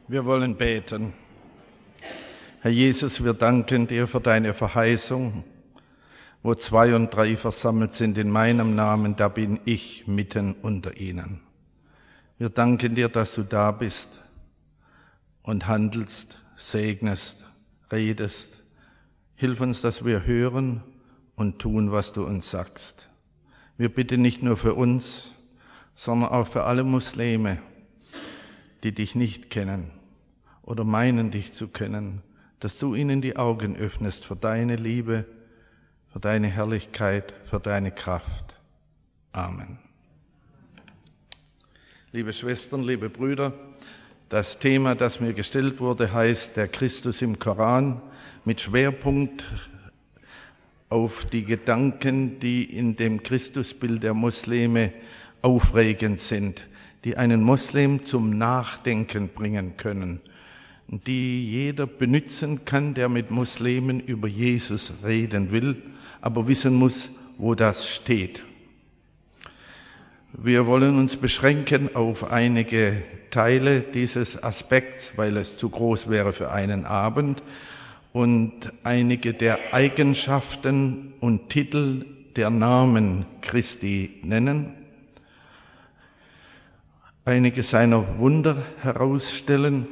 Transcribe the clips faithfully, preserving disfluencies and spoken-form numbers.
Wir wollen beten. Herr Jesus, wir danken dir für deine Verheißung. Wo zwei und drei versammelt sind in meinem Namen, da bin ich mitten unter ihnen. Wir danken dir, dass du da bist und handelst, segnest, redest. Hilf uns, dass wir hören und tun, was du uns sagst. Wir bitten nicht nur für uns, sondern auch für alle Muslime, die dich nicht kennen oder meinen, dich zu kennen, dass du ihnen die Augen öffnest für deine Liebe, für deine Herrlichkeit, für deine Kraft. Amen. Liebe Schwestern, liebe Brüder, das Thema, das mir gestellt wurde, heißt der Christus im Koran, mit Schwerpunkt auf die Gedanken, die in dem Christusbild der Muslime aufregend sind, die einen Muslim zum Nachdenken bringen können, die jeder benutzen kann, der mit Muslimen über Jesus reden will, aber wissen muss, wo das steht. Wir wollen uns beschränken auf einige Teile dieses Aspekts, weil es zu groß wäre für einen Abend, und einige der Eigenschaften und Titel der Namen Christi nennen, einige seiner Wunder herausstellen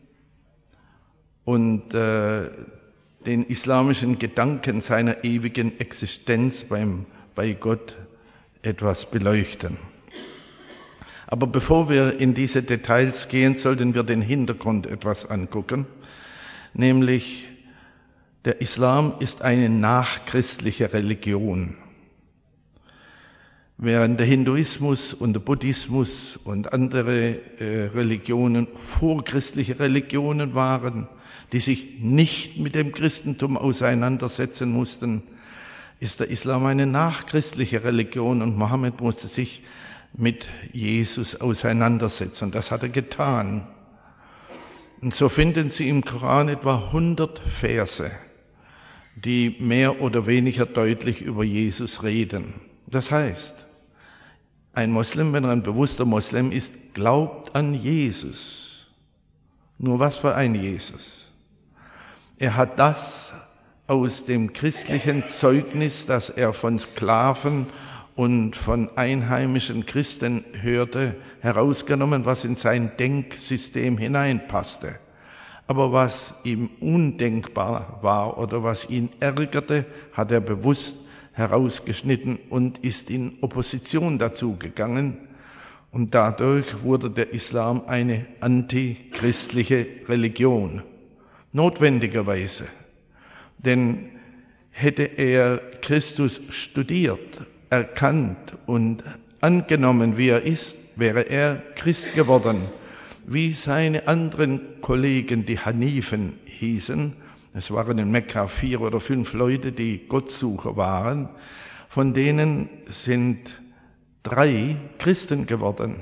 und äh, den islamischen Gedanken seiner ewigen Existenz beim, bei Gott etwas beleuchten. Aber bevor wir in diese Details gehen, sollten wir den Hintergrund etwas angucken, nämlich der Islam ist eine nachchristliche Religion. Während der Hinduismus und der Buddhismus und andere äh, Religionen vorchristliche Religionen waren, die sich nicht mit dem Christentum auseinandersetzen mussten, ist der Islam eine nachchristliche Religion und Mohammed musste sich mit Jesus auseinandersetzen. Und das hat er getan. Und so finden Sie im Koran etwa hundert Verse, die mehr oder weniger deutlich über Jesus reden. Das heißt, ein Moslem, wenn er ein bewusster Moslem ist, glaubt an Jesus. Nur was für ein Jesus? Er hat das aus dem christlichen Zeugnis, das er von Sklaven und von einheimischen Christen hörte, herausgenommen, was in sein Denksystem hineinpasste. Aber was ihm undenkbar war oder was ihn ärgerte, hat er bewusst herausgeschnitten und ist in Opposition dazu gegangen. Und dadurch wurde der Islam eine antichristliche Religion. Notwendigerweise. Denn hätte er Christus studiert, erkannt und angenommen, wie er ist, wäre er Christ geworden, wie seine anderen Kollegen, die Hanifen hießen. Es waren in Mekka vier oder fünf Leute, die Gottsucher waren. Von denen sind drei Christen geworden.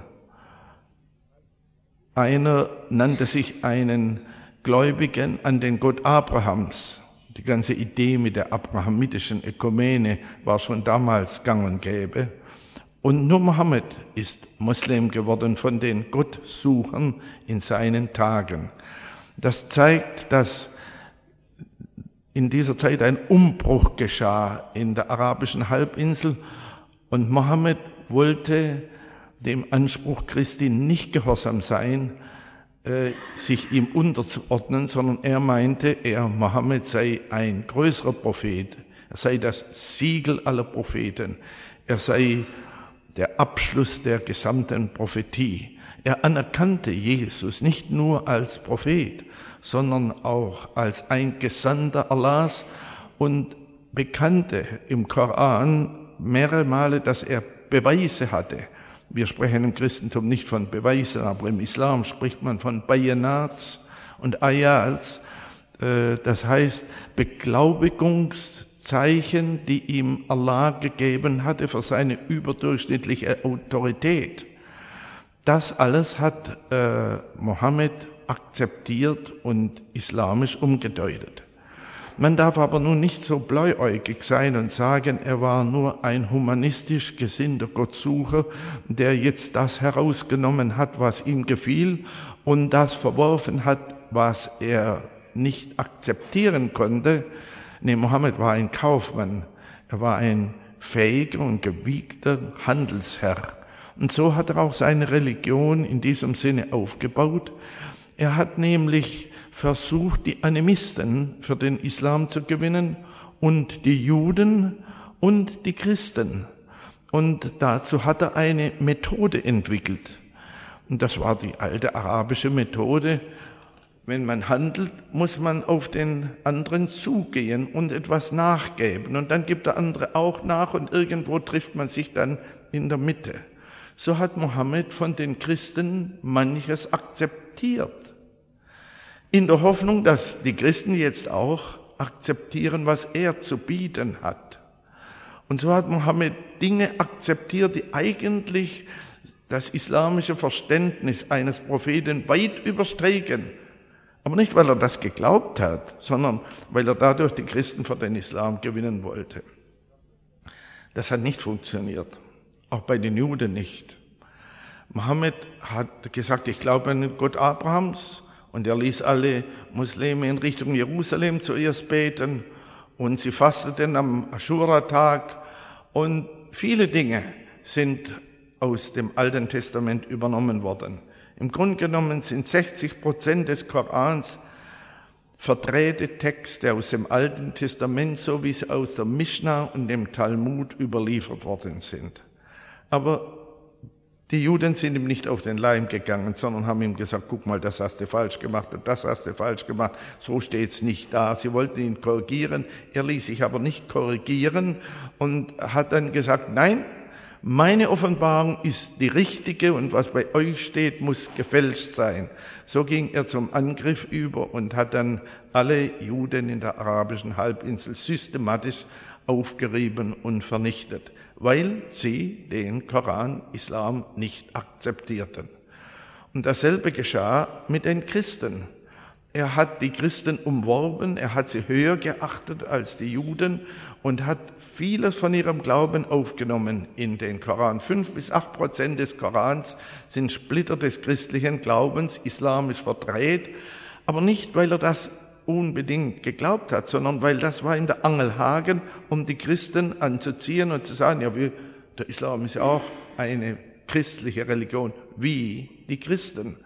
Einer nannte sich einen Gläubigen an den Gott Abrahams. Die ganze Idee mit der abrahamitischen Ökumene war schon damals gang und gäbe. Und nur Mohammed ist Muslim geworden von den Gottsuchern in seinen Tagen. Das zeigt, dass in dieser Zeit ein Umbruch geschah in der arabischen Halbinsel und Mohammed wollte dem Anspruch Christi nicht gehorsam sein, äh, sich ihm unterzuordnen, sondern er meinte, er, Mohammed, sei ein größerer Prophet, er sei das Siegel aller Propheten, er sei der Abschluss der gesamten Prophetie. Er anerkannte Jesus nicht nur als Prophet, sondern auch als ein Gesandter Allahs und bekannte im Koran mehrere Male, dass er Beweise hatte. Wir sprechen im Christentum nicht von Beweisen, aber im Islam spricht man von Bayanats und Ayats. Das heißt Beglaubigungszeichen, die ihm Allah gegeben hatte für seine überdurchschnittliche Autorität. Das alles hat äh, Mohammed akzeptiert und islamisch umgedeutet. Man darf aber nun nicht so blauäugig sein und sagen, er war nur ein humanistisch gesinnter Gottsucher, der jetzt das herausgenommen hat, was ihm gefiel und das verworfen hat, was er nicht akzeptieren konnte. Nee, Mohammed war ein Kaufmann. Er war ein fähiger und gewiegter Handelsherr. Und so hat er auch seine Religion in diesem Sinne aufgebaut. Er hat nämlich versucht, die Animisten für den Islam zu gewinnen und die Juden und die Christen. Und dazu hat er eine Methode entwickelt. Und das war die alte arabische Methode. Wenn man handelt, muss man auf den anderen zugehen und etwas nachgeben. Und dann gibt der andere auch nach und irgendwo trifft man sich dann in der Mitte. So hat Mohammed von den Christen manches akzeptiert. In der Hoffnung, dass die Christen jetzt auch akzeptieren, was er zu bieten hat. Und so hat Mohammed Dinge akzeptiert, die eigentlich das islamische Verständnis eines Propheten weit übersteigen. Aber nicht, weil er das geglaubt hat, sondern weil er dadurch die Christen für den Islam gewinnen wollte. Das hat nicht funktioniert, auch bei den Juden nicht. Mohammed hat gesagt, ich glaube an den Gott Abrahams, und er ließ alle Muslime in Richtung Jerusalem zuerst beten und sie fasteten am Aschura-Tag und viele Dinge sind aus dem Alten Testament übernommen worden. Im Grunde genommen sind sechzig Prozent des Korans verdrehte Texte aus dem Alten Testament, so wie sie aus der Mischna und dem Talmud überliefert worden sind. Aber die Juden sind ihm nicht auf den Leim gegangen, sondern haben ihm gesagt, guck mal, das hast du falsch gemacht und das hast du falsch gemacht, so steht's nicht da. Sie wollten ihn korrigieren, er ließ sich aber nicht korrigieren und hat dann gesagt, nein, meine Offenbarung ist die richtige und was bei euch steht, muss gefälscht sein. So ging er zum Angriff über und hat dann alle Juden in der arabischen Halbinsel systematisch aufgerieben und vernichtet, weil sie den Koran, Islam nicht akzeptierten. Und dasselbe geschah mit den Christen. Er hat die Christen umworben, er hat sie höher geachtet als die Juden und hat vieles von ihrem Glauben aufgenommen in den Koran. Fünf bis acht Prozent des Korans sind Splitter des christlichen Glaubens, islamisch verdreht, aber nicht, weil er das unbedingt geglaubt hat, sondern weil das war ihm der Angelhaken, um die Christen anzuziehen und zu sagen, ja, wie, der Islam ist ja auch eine christliche Religion, wie die Christen.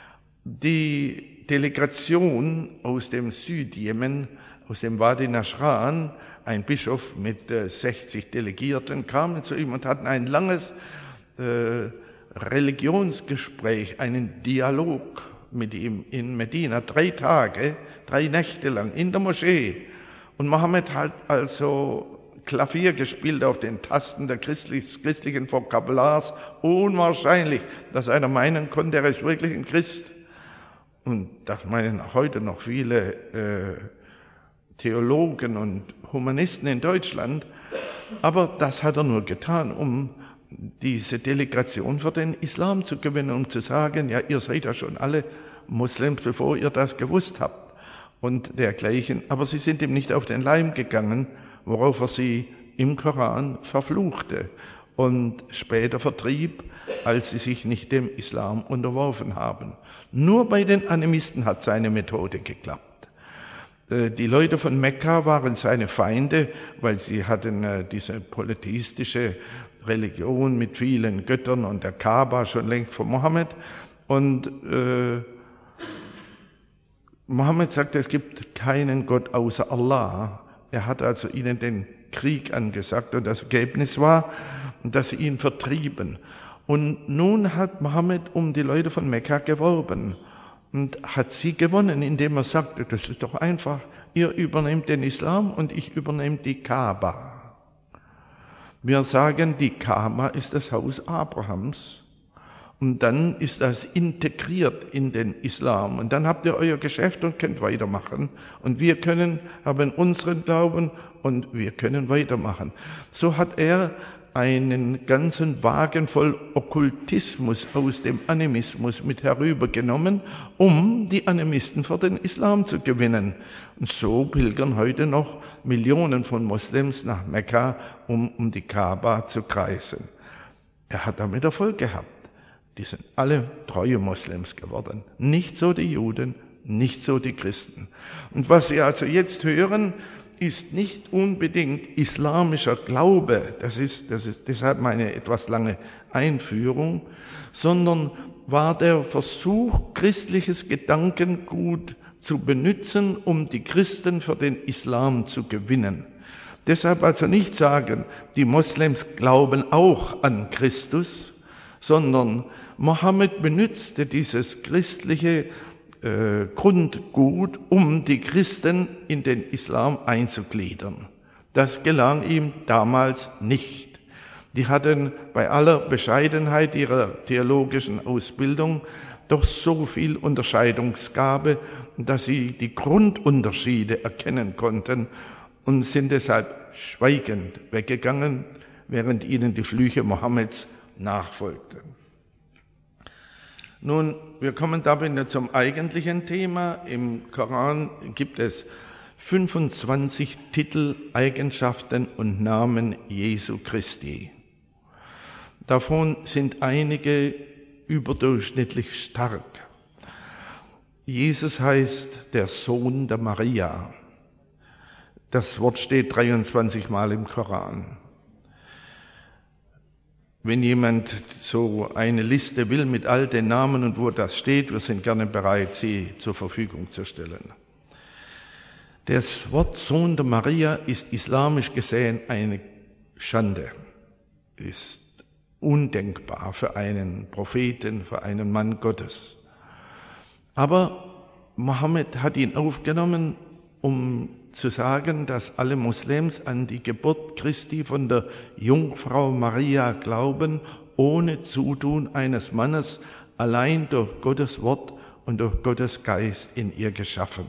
Die Delegation aus dem Südjemen, aus dem Wadi Nashran, ein Bischof mit äh, sechzig Delegierten, kamen zu ihm und hatten ein langes äh, Religionsgespräch, einen Dialog mit ihm in Medina, drei Tage, drei Nächte lang in der Moschee. Und Mohammed hat also Klavier gespielt auf den Tasten der christlich, christlichen Vokabulars. Unwahrscheinlich, dass einer meinen konnte, er ist wirklich ein Christ. Und das meinen heute noch viele äh, Theologen und Humanisten in Deutschland. Aber das hat er nur getan, um diese Delegation für den Islam zu gewinnen, um zu sagen, ja, ihr seid ja schon alle Muslims, bevor ihr das gewusst habt und dergleichen. Aber sie sind ihm nicht auf den Leim gegangen, worauf er sie im Koran verfluchte und später vertrieb, als sie sich nicht dem Islam unterworfen haben. Nur bei den Animisten hat seine Methode geklappt. Die Leute von Mekka waren seine Feinde, weil sie hatten diese polytheistische Religion mit vielen Göttern und der Kaaba schon längst von Mohammed. Und äh, Mohammed sagte, es gibt keinen Gott außer Allah. Er hat also ihnen den Krieg angesagt und das Ergebnis war, dass sie ihn vertrieben. Und nun hat Mohammed um die Leute von Mekka geworben und hat sie gewonnen, indem er sagte, das ist doch einfach, ihr übernehmt den Islam und ich übernehme die Kaaba. Wir sagen, die Kaaba ist das Haus Abrahams und dann ist das integriert in den Islam und dann habt ihr euer Geschäft und könnt weitermachen und wir können, haben unseren Glauben und wir können weitermachen. So hat er einen ganzen Wagen voll Okkultismus aus dem Animismus mit herübergenommen, um die Animisten für den Islam zu gewinnen. Und so pilgern heute noch Millionen von Moslems nach Mekka, um um die Kaaba zu kreisen. Er hat damit Erfolg gehabt. Die sind alle treue Moslems geworden. Nicht so die Juden, nicht so die Christen. Und was Sie also jetzt hören, ist nicht unbedingt islamischer Glaube, das ist, das ist deshalb meine etwas lange Einführung, sondern war der Versuch, christliches Gedankengut zu benutzen, um die Christen für den Islam zu gewinnen. Deshalb also nicht sagen, die Moslems glauben auch an Christus, sondern Mohammed benutzte dieses christliche äh, Grundgut, um die Christen in den Islam einzugliedern. Das gelang ihm damals nicht. Die hatten bei aller Bescheidenheit ihrer theologischen Ausbildung doch so viel Unterscheidungsgabe, dass sie die Grundunterschiede erkennen konnten und sind deshalb schweigend weggegangen, während ihnen die Flüche Mohammeds nachfolgten. Nun, wir kommen damit zum eigentlichen Thema. Im Koran gibt es fünfundzwanzig Titel, Eigenschaften und Namen Jesu Christi. Davon sind einige überdurchschnittlich stark. Jesus heißt der Sohn der Maria. Das Wort steht dreiundzwanzig Mal im Koran. Wenn jemand so eine Liste will mit all den Namen und wo das steht, wir sind gerne bereit, sie zur Verfügung zu stellen. Das Wort Sohn der Maria ist islamisch gesehen eine Schande, ist undenkbar für einen Propheten, für einen Mann Gottes. Aber Mohammed hat ihn aufgenommen, um zu sagen, dass alle Moslems an die Geburt Christi von der Jungfrau Maria glauben, ohne Zutun eines Mannes, allein durch Gottes Wort und durch Gottes Geist in ihr geschaffen.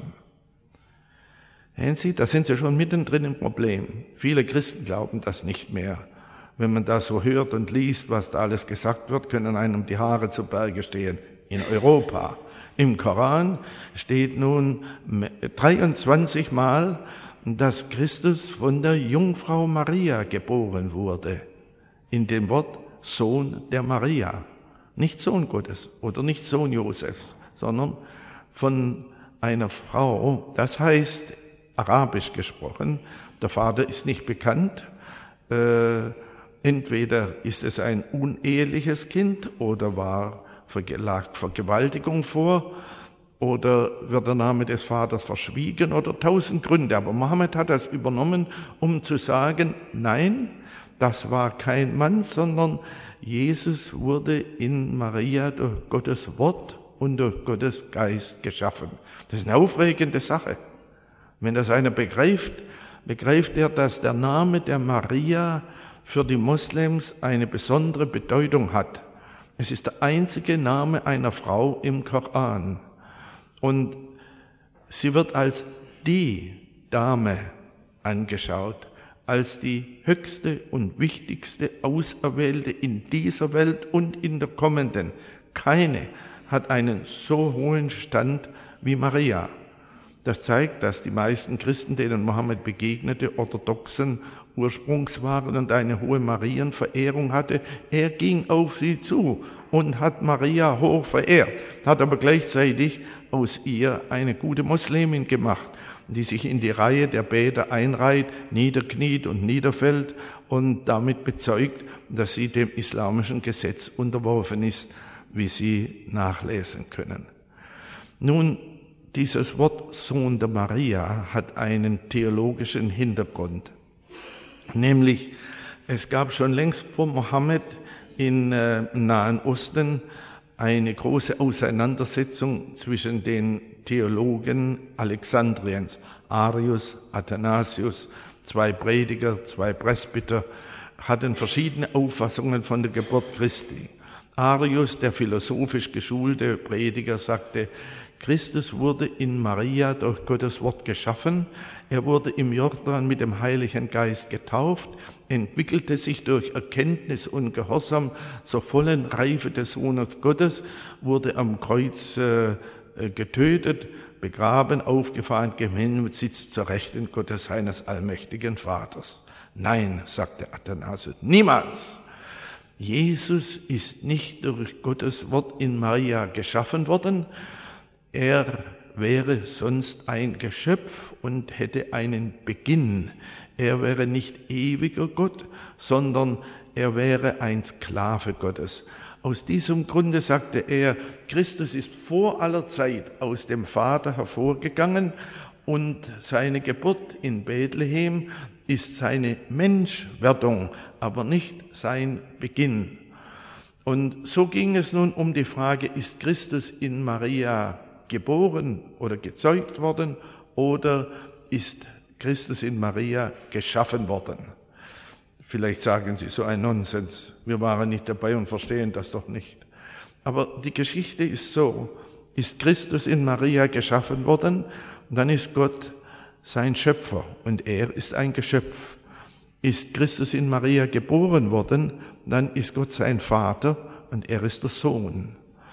Sehen Sie, da sind Sie schon mittendrin im Problem. Viele Christen glauben das nicht mehr. Wenn man das so hört und liest, was da alles gesagt wird, können einem die Haare zu Berge stehen. In Europa. Im Koran steht nun dreiundzwanzig Mal, dass Christus von der Jungfrau Maria geboren wurde. In dem Wort Sohn der Maria. Nicht Sohn Gottes oder nicht Sohn Josefs, sondern von einer Frau. Das heißt, arabisch gesprochen, der Vater ist nicht bekannt. Äh, entweder ist es ein uneheliches Kind oder war lag Vergewaltigung vor oder wird der Name des Vaters verschwiegen oder tausend Gründe. Aber Mohammed hat das übernommen, um zu sagen, nein, das war kein Mann, sondern Jesus wurde in Maria durch Gottes Wort und durch Gottes Geist geschaffen. Das ist eine aufregende Sache. Wenn das einer begreift, begreift er, dass der Name der Maria für die Moslems eine besondere Bedeutung hat. Es ist der einzige Name einer Frau im Koran. Und sie wird als die Dame angeschaut, als die höchste und wichtigste Auserwählte in dieser Welt und in der kommenden. Keine hat einen so hohen Stand wie Maria. Das zeigt, dass die meisten Christen, denen Mohammed begegnete, orthodoxen Ursprungs waren und eine hohe Marienverehrung hatte. Er ging auf sie zu und hat Maria hoch verehrt, hat aber gleichzeitig aus ihr eine gute Muslimin gemacht, die sich in die Reihe der Beter einreiht, niederkniet und niederfällt und damit bezeugt, dass sie dem islamischen Gesetz unterworfen ist, wie Sie nachlesen können. Nun, dieses Wort Sohn der Maria hat einen theologischen Hintergrund. Nämlich, es gab schon längst vor Mohammed in, äh, im Nahen Osten eine große Auseinandersetzung zwischen den Theologen Alexandriens, Arius, Athanasius, zwei Prediger, zwei Presbyter, hatten verschiedene Auffassungen von der Geburt Christi. Arius, der philosophisch geschulte Prediger, sagte, Christus wurde in Maria durch Gottes Wort geschaffen, er wurde im Jordan mit dem Heiligen Geist getauft, entwickelte sich durch Erkenntnis und Gehorsam zur vollen Reife des Sohnes Gottes, wurde am Kreuz äh, getötet, begraben, aufgefahren, gehimmelt, sitzt zur Rechten Gottes seines allmächtigen Vaters. Nein, sagte Athanasius, niemals. Jesus ist nicht durch Gottes Wort in Maria geschaffen worden. Er wäre sonst ein Geschöpf und hätte einen Beginn. Er wäre nicht ewiger Gott, sondern er wäre ein Sklave Gottes. Aus diesem Grunde sagte er, Christus ist vor aller Zeit aus dem Vater hervorgegangen und seine Geburt in Bethlehem ist seine Menschwerdung, aber nicht sein Beginn. Und so ging es nun um die Frage, ist Christus in Maria geboren oder gezeugt worden oder ist Christus in Maria geschaffen worden? Vielleicht sagen Sie so ein Nonsens, wir waren nicht dabei und verstehen das doch nicht. Aber die Geschichte ist so, ist Christus in Maria geschaffen worden, dann ist Gott sein Schöpfer und er ist ein Geschöpf. Ist Christus in Maria geboren worden, dann ist Gott sein Vater und er ist der Sohn.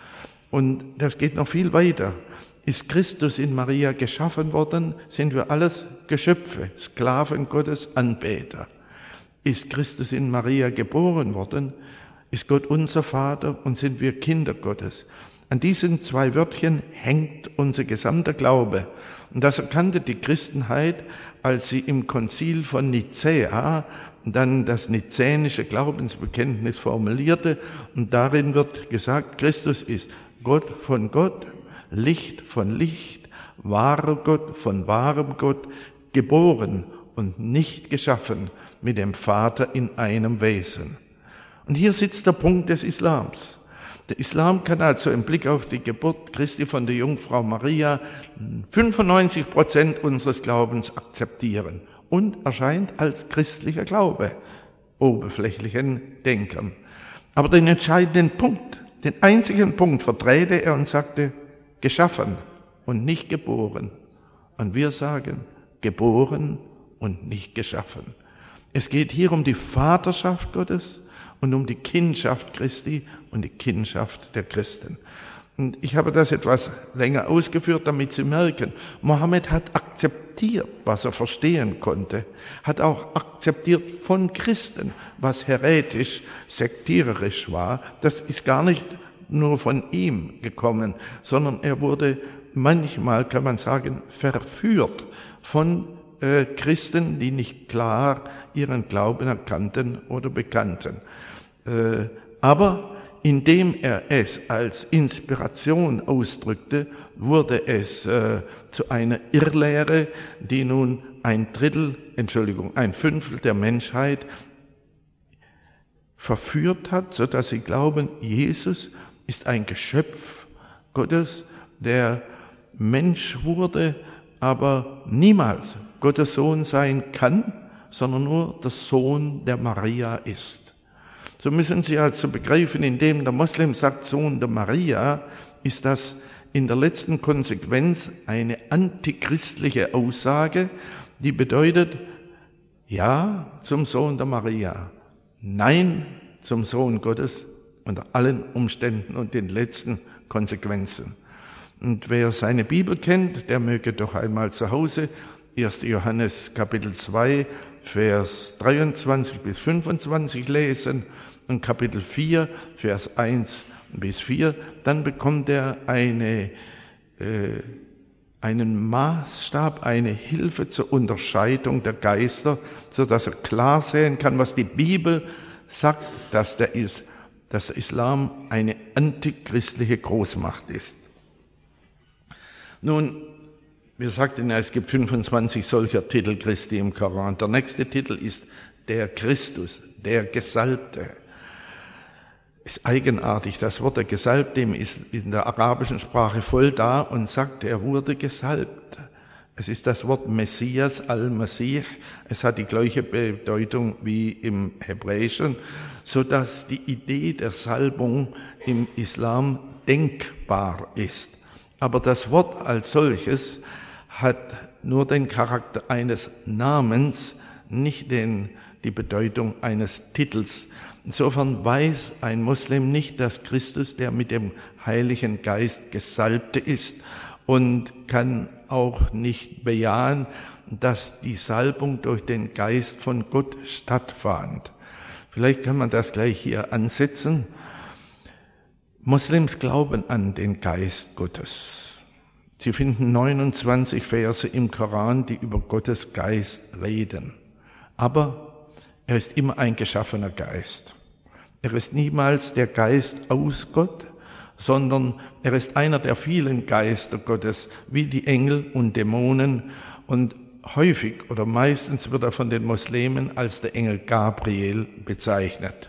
Und das geht noch viel weiter. Ist Christus in Maria geschaffen worden, sind wir alles Geschöpfe, Sklaven Gottes, Anbeter. Ist Christus in Maria geboren worden, ist Gott unser Vater und sind wir Kinder Gottes. An diesen zwei Wörtchen hängt unser gesamter Glaube. Und das erkannte die Christenheit, als sie im Konzil von Nicäa dann das nizänische Glaubensbekenntnis formulierte. Und darin wird gesagt, Christus ist Gott von Gott, Licht von Licht, wahrer Gott von wahrem Gott, geboren und nicht geschaffen, mit dem Vater in einem Wesen. Und hier sitzt der Punkt des Islams. Der Islam kann also im Blick auf die Geburt Christi von der Jungfrau Maria fünfundneunzig Prozent unseres Glaubens akzeptieren und erscheint als christlicher Glaube oberflächlichen Denkern. Aber den entscheidenden Punkt, den einzigen Punkt verdrehte er und sagte, geschaffen und nicht geboren. Und wir sagen, geboren und nicht geschaffen. Es geht hier um die Vaterschaft Gottes und um die Kindschaft Christi und die Kindschaft der Christen. Und ich habe das etwas länger ausgeführt, damit Sie merken, Mohammed hat akzeptiert, was er verstehen konnte, hat auch akzeptiert von Christen, was heretisch, sektiererisch war. Das ist gar nicht nur von ihm gekommen, sondern er wurde manchmal, kann man sagen, verführt von äh, Christen, die nicht klar ihren Glauben erkannten oder bekannten. Äh, aber indem er es als Inspiration ausdrückte, wurde es äh, zu einer Irrlehre, die nun ein Drittel, Entschuldigung, ein Fünftel der Menschheit verführt hat, so dass sie glauben, Jesus ist ein Geschöpf Gottes, der Mensch wurde, aber niemals Gottes Sohn sein kann, sondern nur der Sohn der Maria ist. So müssen Sie also begreifen, indem der Moslem sagt, Sohn der Maria, ist das in der letzten Konsequenz eine antichristliche Aussage, die bedeutet, ja zum Sohn der Maria, nein zum Sohn Gottes unter allen Umständen und den letzten Konsequenzen. Und wer seine Bibel kennt, der möge doch einmal zu Hause erster Johannes Kapitel zwei, Vers dreiundzwanzig bis fünfundzwanzig lesen und Kapitel vier, Vers eins bis vier, dann bekommt er eine, äh, einen Maßstab, eine Hilfe zur Unterscheidung der Geister, so dass er klar sehen kann, was die Bibel sagt, dass der, ist, dass der Islam eine antichristliche Großmacht ist. Nun, wir sagten ja, es gibt fünfundzwanzig solcher Titel Christi im Koran. Der nächste Titel ist der Christus, der Gesalbte. Ist eigenartig, das Wort der Gesalbte ist in der arabischen Sprache voll da und sagt, er wurde gesalbt. Es ist das Wort Messias, Al-Masih. Es hat die gleiche Bedeutung wie im Hebräischen, so dass die Idee der Salbung im Islam denkbar ist. Aber das Wort als solches hat nur den Charakter eines Namens, nicht den, die Bedeutung eines Titels. Insofern weiß ein Muslim nicht, dass Christus der mit dem Heiligen Geist Gesalbte ist und kann auch nicht bejahen, dass die Salbung durch den Geist von Gott stattfand. Vielleicht kann man das gleich hier ansetzen. Moslems glauben an den Geist Gottes. Sie finden neunundzwanzig Verse im Koran, die über Gottes Geist reden. Aber er ist immer ein geschaffener Geist. Er ist niemals der Geist aus Gott, sondern er ist einer der vielen Geister Gottes, wie die Engel und Dämonen. Und häufig oder meistens wird er von den Muslimen als der Engel Gabriel bezeichnet.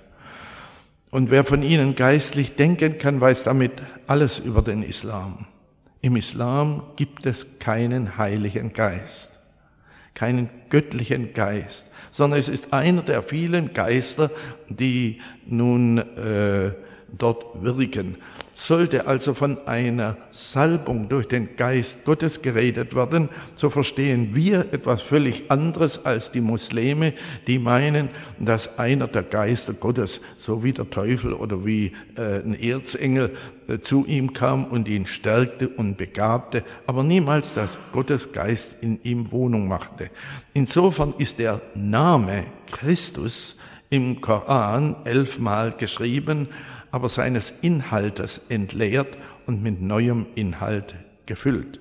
Und wer von ihnen geistlich denken kann, weiß damit alles über den Islam. Im Islam gibt es keinen heiligen Geist, keinen göttlichen Geist, sondern es ist einer der vielen Geister, die nun äh, dort wirken. Sollte also von einer Salbung durch den Geist Gottes geredet werden, so verstehen wir etwas völlig anderes als die Muslime, die meinen, dass einer der Geister Gottes, so wie der Teufel oder wie äh, ein Erzengel, äh, zu ihm kam und ihn stärkte und begabte, aber niemals, dass Gottes Geist in ihm Wohnung machte. Insofern ist der Name Christus im Koran elfmal geschrieben, aber seines Inhaltes entleert und mit neuem Inhalt gefüllt.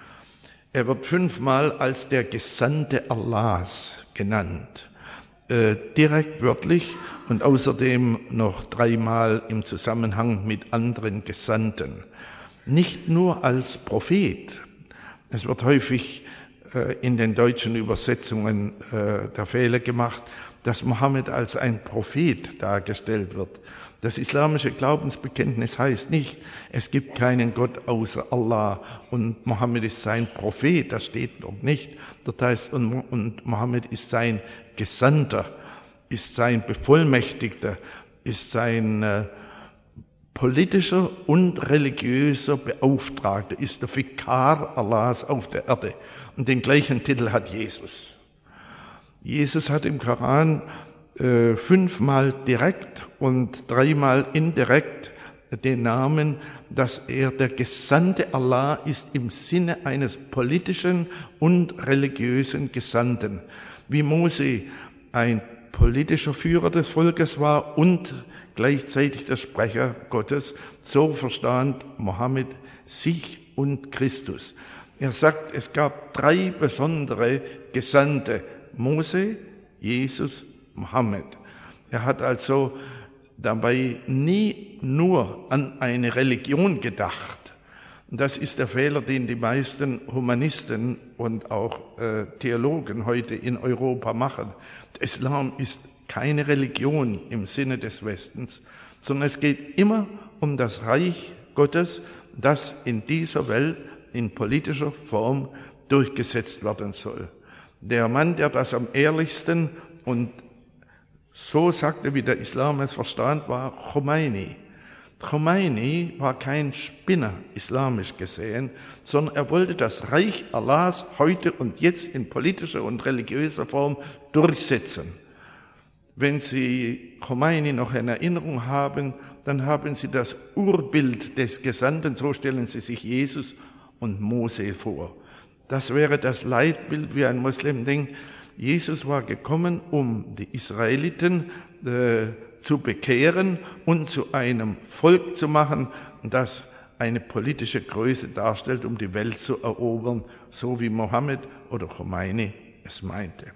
Er wird fünfmal als der Gesandte Allahs genannt, äh, direkt wörtlich und außerdem noch dreimal im Zusammenhang mit anderen Gesandten. Nicht nur als Prophet. Es wird häufig äh, in den deutschen Übersetzungen äh, der Fehler gemacht, dass Mohammed als ein Prophet dargestellt wird. Das islamische Glaubensbekenntnis heißt nicht, es gibt keinen Gott außer Allah und Mohammed ist sein Prophet, das steht dort nicht. Dort heißt, und, und Mohammed ist sein Gesandter, ist sein Bevollmächtigter, ist sein äh, politischer und religiöser Beauftragter, ist der Vikar Allahs auf der Erde. Und den gleichen Titel hat Jesus. Jesus hat im Koran äh, fünfmal direkt und dreimal indirekt den Namen, dass er der Gesandte Allah ist im Sinne eines politischen und religiösen Gesandten. Wie Mose ein politischer Führer des Volkes war und gleichzeitig der Sprecher Gottes, so verstand Mohammed sich und Christus. Er sagt, es gab drei besondere Gesandte, Mose, Jesus, Mohammed. Er hat also dabei nie nur an eine Religion gedacht. Und das ist der Fehler, den die meisten Humanisten und auch äh, Theologen heute in Europa machen. Der Islam ist keine Religion im Sinne des Westens, sondern es geht immer um das Reich Gottes, das in dieser Welt in politischer Form durchgesetzt werden soll. Der Mann, der das am ehrlichsten und so sagte, wie der Islam es verstand, war Khomeini. Khomeini war kein Spinner, islamisch gesehen, sondern er wollte das Reich Allahs heute und jetzt in politischer und religiöser Form durchsetzen. Wenn Sie Khomeini noch in Erinnerung haben, dann haben Sie das Urbild des Gesandten, so stellen Sie sich Jesus und Mose vor. Das wäre das Leitbild, wie ein Muslim denkt. Jesus war gekommen, um die Israeliten äh, zu bekehren und zu einem Volk zu machen, das eine politische Größe darstellt, um die Welt zu erobern, so wie Mohammed oder Khomeini es meinte.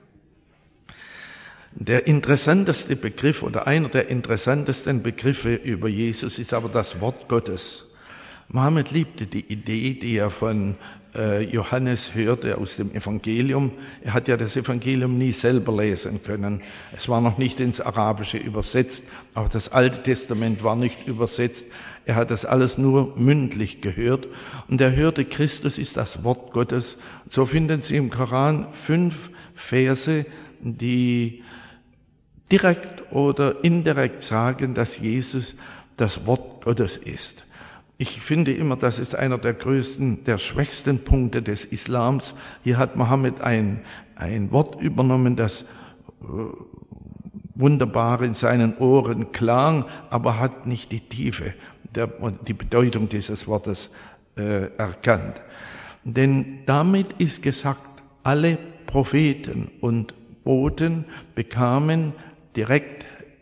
Der interessanteste Begriff oder einer der interessantesten Begriffe über Jesus ist aber das Wort Gottes. Mohammed liebte die Idee, die er von äh, Johannes hörte aus dem Evangelium. Er hat ja das Evangelium nie selber lesen können. Es war noch nicht ins Arabische übersetzt. Auch das Alte Testament war nicht übersetzt. Er hat das alles nur mündlich gehört. Und er hörte, Christus ist das Wort Gottes. So finden Sie im Koran fünf Verse, die direkt oder indirekt sagen, dass Jesus das Wort Gottes ist. Ich finde immer, das ist einer der größten, der schwächsten Punkte des Islams. Hier hat Mohammed ein, ein Wort übernommen, das äh, wunderbar in seinen Ohren klang, aber hat nicht die Tiefe der, und die Bedeutung dieses Wortes äh, erkannt. Denn damit ist gesagt, alle Propheten und Boten bekamen direkt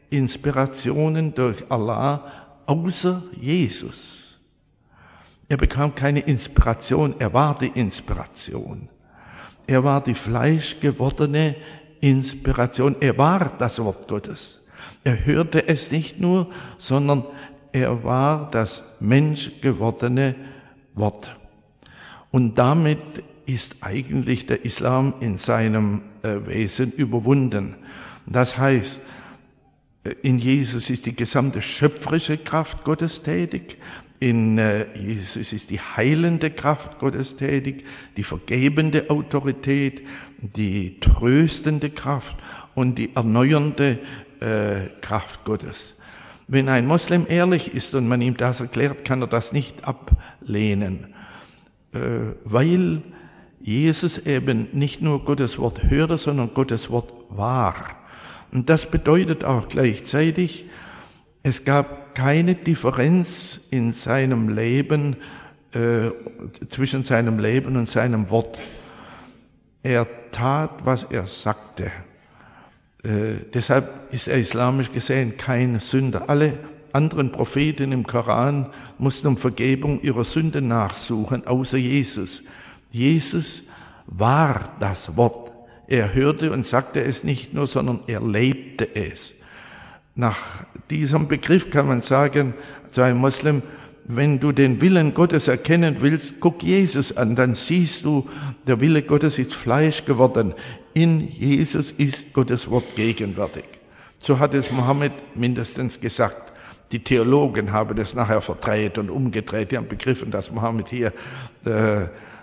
Inspirationen durch Allah außer Jesus. Er bekam keine Inspiration, er war die Inspiration. Er war die fleischgewordene Inspiration, er war das Wort Gottes. Er hörte es nicht nur, sondern er war das menschgewordene Wort. Und damit ist eigentlich der Islam in seinem äh, Wesen überwunden. Das heißt, in Jesus ist die gesamte schöpferische Kraft Gottes tätig, in äh, Jesus ist die heilende Kraft Gottes tätig, die vergebende Autorität, die tröstende Kraft und die erneuernde äh, Kraft Gottes. Wenn ein Moslem ehrlich ist und man ihm das erklärt, kann er das nicht ablehnen, äh, weil Jesus eben nicht nur Gottes Wort hörte, sondern Gottes Wort war. Und das bedeutet auch gleichzeitig, es gab keine Differenz in seinem Leben, äh, zwischen seinem Leben und seinem Wort. Er tat, was er sagte. Äh, deshalb ist er islamisch gesehen kein Sünder. Alle anderen Propheten im Koran mussten um Vergebung ihrer Sünde nachsuchen, außer Jesus. Jesus war das Wort. Er hörte und sagte es nicht nur, sondern er lebte es. Nach diesem Begriff kann man sagen, zu einem Moslem, wenn du den Willen Gottes erkennen willst, guck Jesus an, dann siehst du, der Wille Gottes ist Fleisch geworden. In Jesus ist Gottes Wort gegenwärtig. So hat es Mohammed mindestens gesagt. Die Theologen haben das nachher verdreht und umgedreht. Die haben begriffen, dass Mohammed hier äh, äh,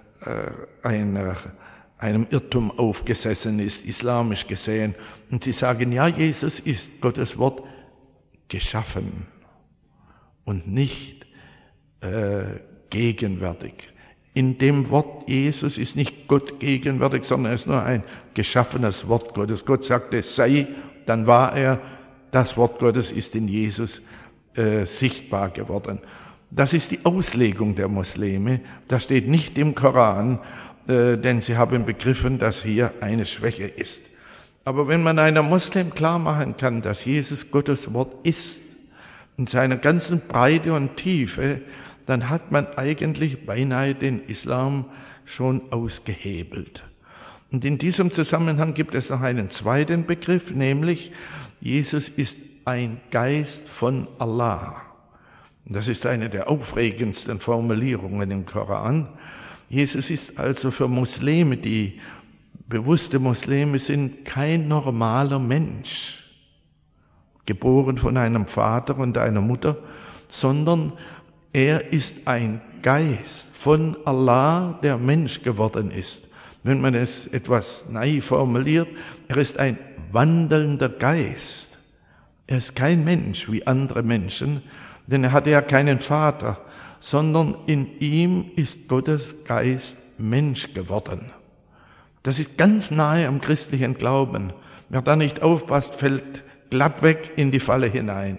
ein, einem Irrtum aufgesessen ist, islamisch gesehen. Und sie sagen, ja, Jesus ist Gottes Wort geschaffen und nicht äh, gegenwärtig. In dem Wort Jesus ist nicht Gott gegenwärtig, sondern es ist nur ein geschaffenes Wort Gottes. Gott sagte, sei, dann war er. Das Wort Gottes ist in Jesus äh, sichtbar geworden. Das ist die Auslegung der Muslime. Das steht nicht im Koran, äh, denn sie haben begriffen, dass hier eine Schwäche ist. Aber wenn man einem Muslim klar machen kann, dass Jesus Gottes Wort ist, in seiner ganzen Breite und Tiefe, dann hat man eigentlich beinahe den Islam schon ausgehebelt. Und in diesem Zusammenhang gibt es noch einen zweiten Begriff, nämlich Jesus ist ein Geist von Allah. Und das ist eine der aufregendsten Formulierungen im Koran. Jesus ist also für Muslime, die bewusste Muslime sind, kein normaler Mensch, geboren von einem Vater und einer Mutter, sondern er ist ein Geist von Allah, der Mensch geworden ist. Wenn man es etwas naiv formuliert, er ist ein wandelnder Geist. Er ist kein Mensch wie andere Menschen, denn er hatte ja keinen Vater, sondern in ihm ist Gottes Geist Mensch geworden. Das ist ganz nahe am christlichen Glauben. Wer da nicht aufpasst, fällt glatt weg in die Falle hinein.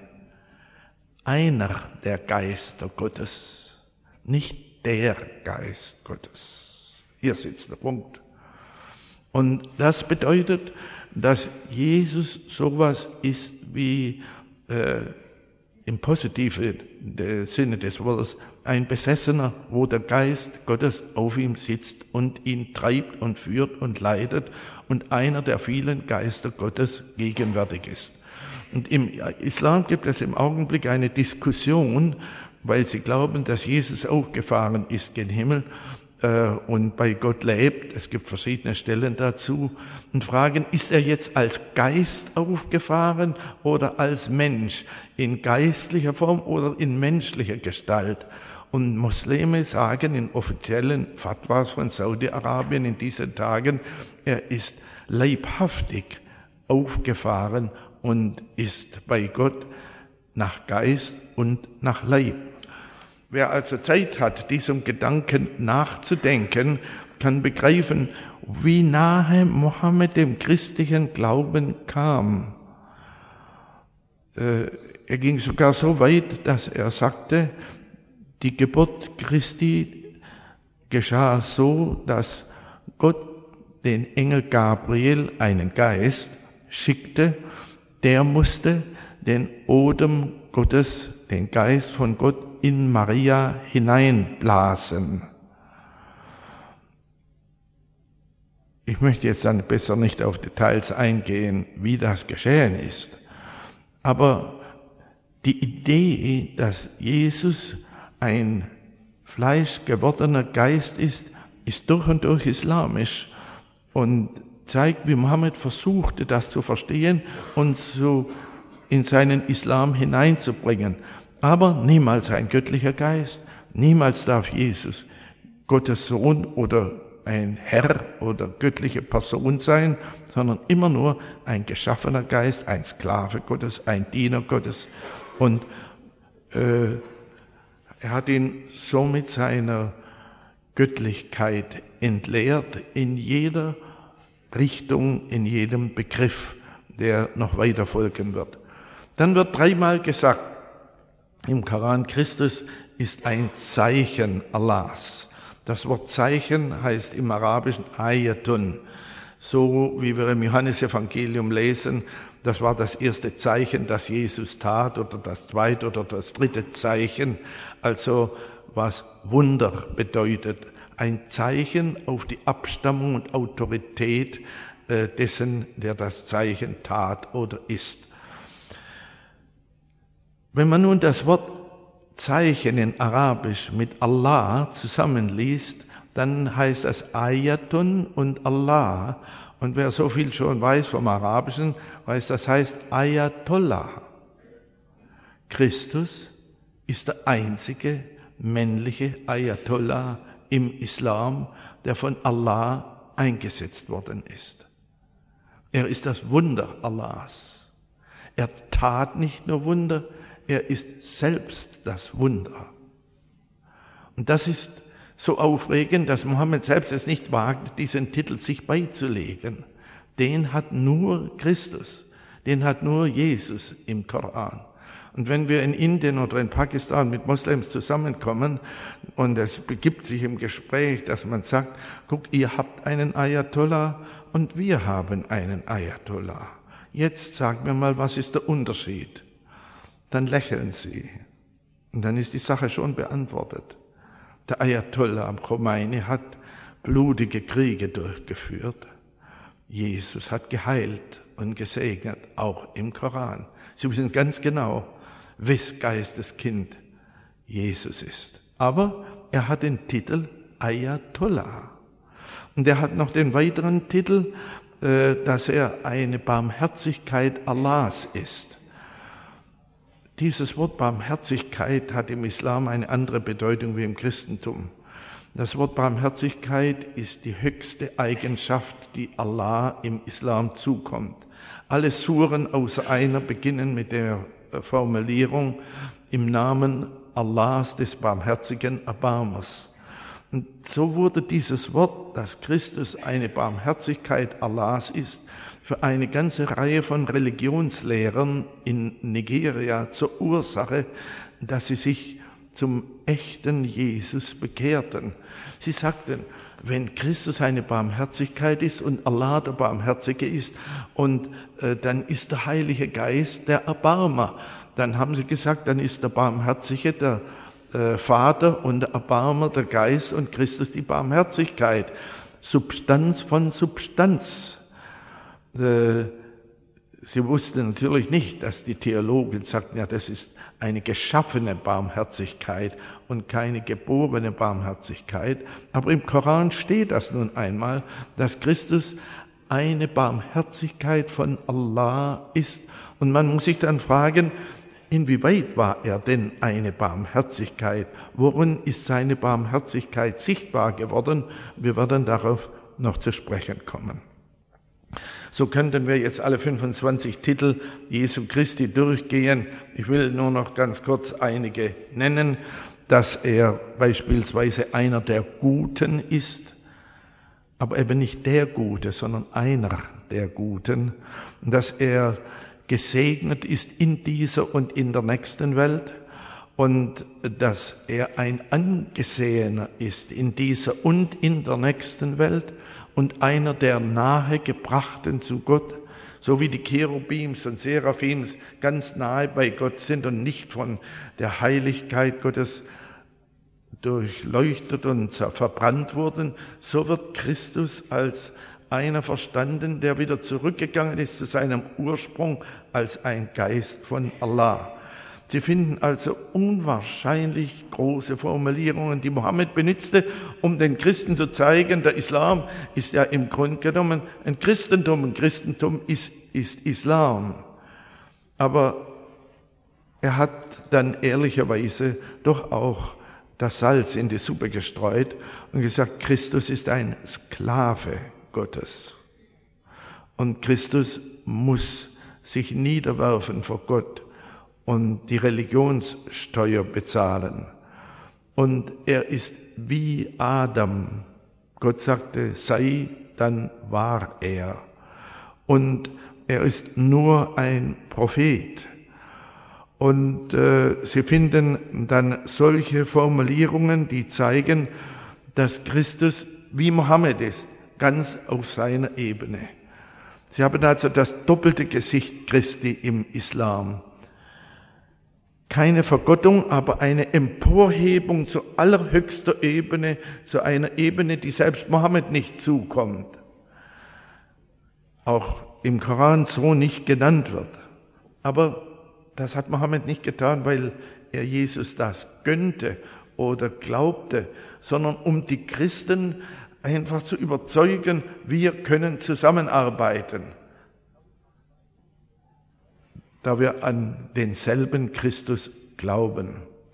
Einer der Geister Gottes, nicht der Geist Gottes. Hier sitzt der Punkt. Und das bedeutet, dass Jesus sowas ist wie äh, im positiven Sinne des Wortes ein Besessener, wo der Geist Gottes auf ihm sitzt und ihn treibt und führt und leitet und einer der vielen Geister Gottes gegenwärtig ist. Und im Islam gibt es im Augenblick eine Diskussion, weil sie glauben, dass Jesus aufgefahren ist gen Himmel äh, und bei Gott lebt. Es gibt verschiedene Stellen dazu und fragen, ist er jetzt als Geist aufgefahren oder als Mensch, in geistlicher Form oder in menschlicher Gestalt? Und Muslime sagen in offiziellen Fatwas von Saudi-Arabien in diesen Tagen, er ist leibhaftig aufgefahren und ist bei Gott nach Geist und nach Leib. Wer also Zeit hat, diesem Gedanken nachzudenken, kann begreifen, wie nahe Mohammed dem christlichen Glauben kam. Er ging sogar so weit, dass er sagte, die Geburt Christi geschah so, dass Gott den Engel Gabriel, einen Geist, schickte. Der musste den Odem Gottes, den Geist von Gott in Maria hineinblasen. Ich möchte jetzt dann besser nicht auf Details eingehen, wie das geschehen ist. Aber die Idee, dass Jesus ein fleischgewordener Geist ist, ist durch und durch islamisch und zeigt, wie Mohammed versuchte, das zu verstehen und so in seinen Islam hineinzubringen. Aber niemals ein göttlicher Geist, niemals darf Jesus Gottes Sohn oder ein Herr oder göttliche Person sein, sondern immer nur ein geschaffener Geist, ein Sklave Gottes, ein Diener Gottes. Und äh, er hat ihn somit seiner Göttlichkeit entleert in jeder Richtung, in jedem Begriff, der noch weiter folgen wird. Dann wird dreimal gesagt im Koran, Christus ist ein Zeichen Allahs. Das Wort Zeichen heißt im Arabischen Ayatun. So wie wir im Johannesevangelium lesen, das war das erste Zeichen, das Jesus tat, oder das zweite oder das dritte Zeichen, also was Wunder bedeutet. Ein Zeichen auf die Abstammung und Autorität äh, dessen, der das Zeichen tat oder ist. Wenn man nun das Wort Zeichen in Arabisch mit Allah zusammenliest, dann heißt das Ayatun und Allah. Und wer so viel schon weiß vom Arabischen, weiß, das heißt Ayatollah. Christus ist der einzige männliche Ayatollah im Islam, der von Allah eingesetzt worden ist. Er ist das Wunder Allahs. Er tat nicht nur Wunder, er ist selbst das Wunder. Und das ist so aufregend, dass Mohammed selbst es nicht wagt, diesen Titel sich beizulegen. Den hat nur Christus, den hat nur Jesus im Koran. Und wenn wir in Indien oder in Pakistan mit Moslems zusammenkommen und es begibt sich im Gespräch, dass man sagt, guck, ihr habt einen Ayatollah und wir haben einen Ayatollah. Jetzt sagt mir mal, was ist der Unterschied? Dann lächeln sie. Und dann ist die Sache schon beantwortet. Der Ayatollah Khomeini hat blutige Kriege durchgeführt. Jesus hat geheilt und gesegnet, auch im Koran. Sie wissen ganz genau, wes Geistes Kind Jesus ist. Aber er hat den Titel Ayatollah. Und er hat noch den weiteren Titel, dass er eine Barmherzigkeit Allahs ist. Dieses Wort Barmherzigkeit hat im Islam eine andere Bedeutung wie im Christentum. Das Wort Barmherzigkeit ist die höchste Eigenschaft, die Allah im Islam zukommt. Alle Suren außer einer beginnen mit der Formulierung im Namen Allahs des barmherzigen Erbarmers. Und so wurde dieses Wort, dass Christus eine Barmherzigkeit Allahs ist, für eine ganze Reihe von Religionslehrern in Nigeria zur Ursache, dass sie sich zum echten Jesus bekehrten. Sie sagten, wenn Christus eine Barmherzigkeit ist und Allah der Barmherzige ist und äh, dann ist der Heilige Geist der Erbarmer. Dann haben sie gesagt, dann ist der Barmherzige der äh, Vater und der Erbarmer der Geist und Christus die Barmherzigkeit. Substanz von Substanz. Sie wussten natürlich nicht, dass die Theologen sagten, ja, das ist eine geschaffene Barmherzigkeit und keine geborene Barmherzigkeit. Aber im Koran steht das nun einmal, dass Christus eine Barmherzigkeit von Allah ist. Und man muss sich dann fragen, inwieweit war er denn eine Barmherzigkeit? Worin ist seine Barmherzigkeit sichtbar geworden? Wir werden darauf noch zu sprechen kommen. So könnten wir jetzt alle fünfundzwanzig Titel Jesu Christi durchgehen. Ich will nur noch ganz kurz einige nennen, dass er beispielsweise einer der Guten ist, aber eben nicht der Gute, sondern einer der Guten, dass er gesegnet ist in dieser und in der nächsten Welt und dass er ein Angesehener ist in dieser und in der nächsten Welt und einer der Nahegebrachten zu Gott, so wie die Cherubims und Seraphims ganz nahe bei Gott sind und nicht von der Heiligkeit Gottes durchleuchtet und verbrannt wurden, so wird Christus als einer verstanden, der wieder zurückgegangen ist zu seinem Ursprung als ein Geist von Allah. Sie finden also unwahrscheinlich große Formulierungen, die Mohammed benutzte, um den Christen zu zeigen, der Islam ist ja im Grunde genommen ein Christentum. Ein Christentum ist, ist Islam. Aber er hat dann ehrlicherweise doch auch das Salz in die Suppe gestreut und gesagt, Christus ist ein Sklave Gottes. Und Christus muss sich niederwerfen vor Gott und die Religionssteuer bezahlen. Und er ist wie Adam. Gott sagte, sei, dann war er. Und er ist nur ein Prophet. Und äh, Sie finden dann solche Formulierungen, die zeigen, dass Christus wie Mohammed ist, ganz auf seiner Ebene. Sie haben also das doppelte Gesicht Christi im Islam. Keine Vergottung, aber eine Emporhebung zu allerhöchster Ebene, zu einer Ebene, die selbst Mohammed nicht zukommt. Auch im Koran so nicht genannt wird. Aber das hat Mohammed nicht getan, weil er Jesus das gönnte oder glaubte, sondern um die Christen einfach zu überzeugen, wir können zusammenarbeiten, da wir an denselben Christus glauben.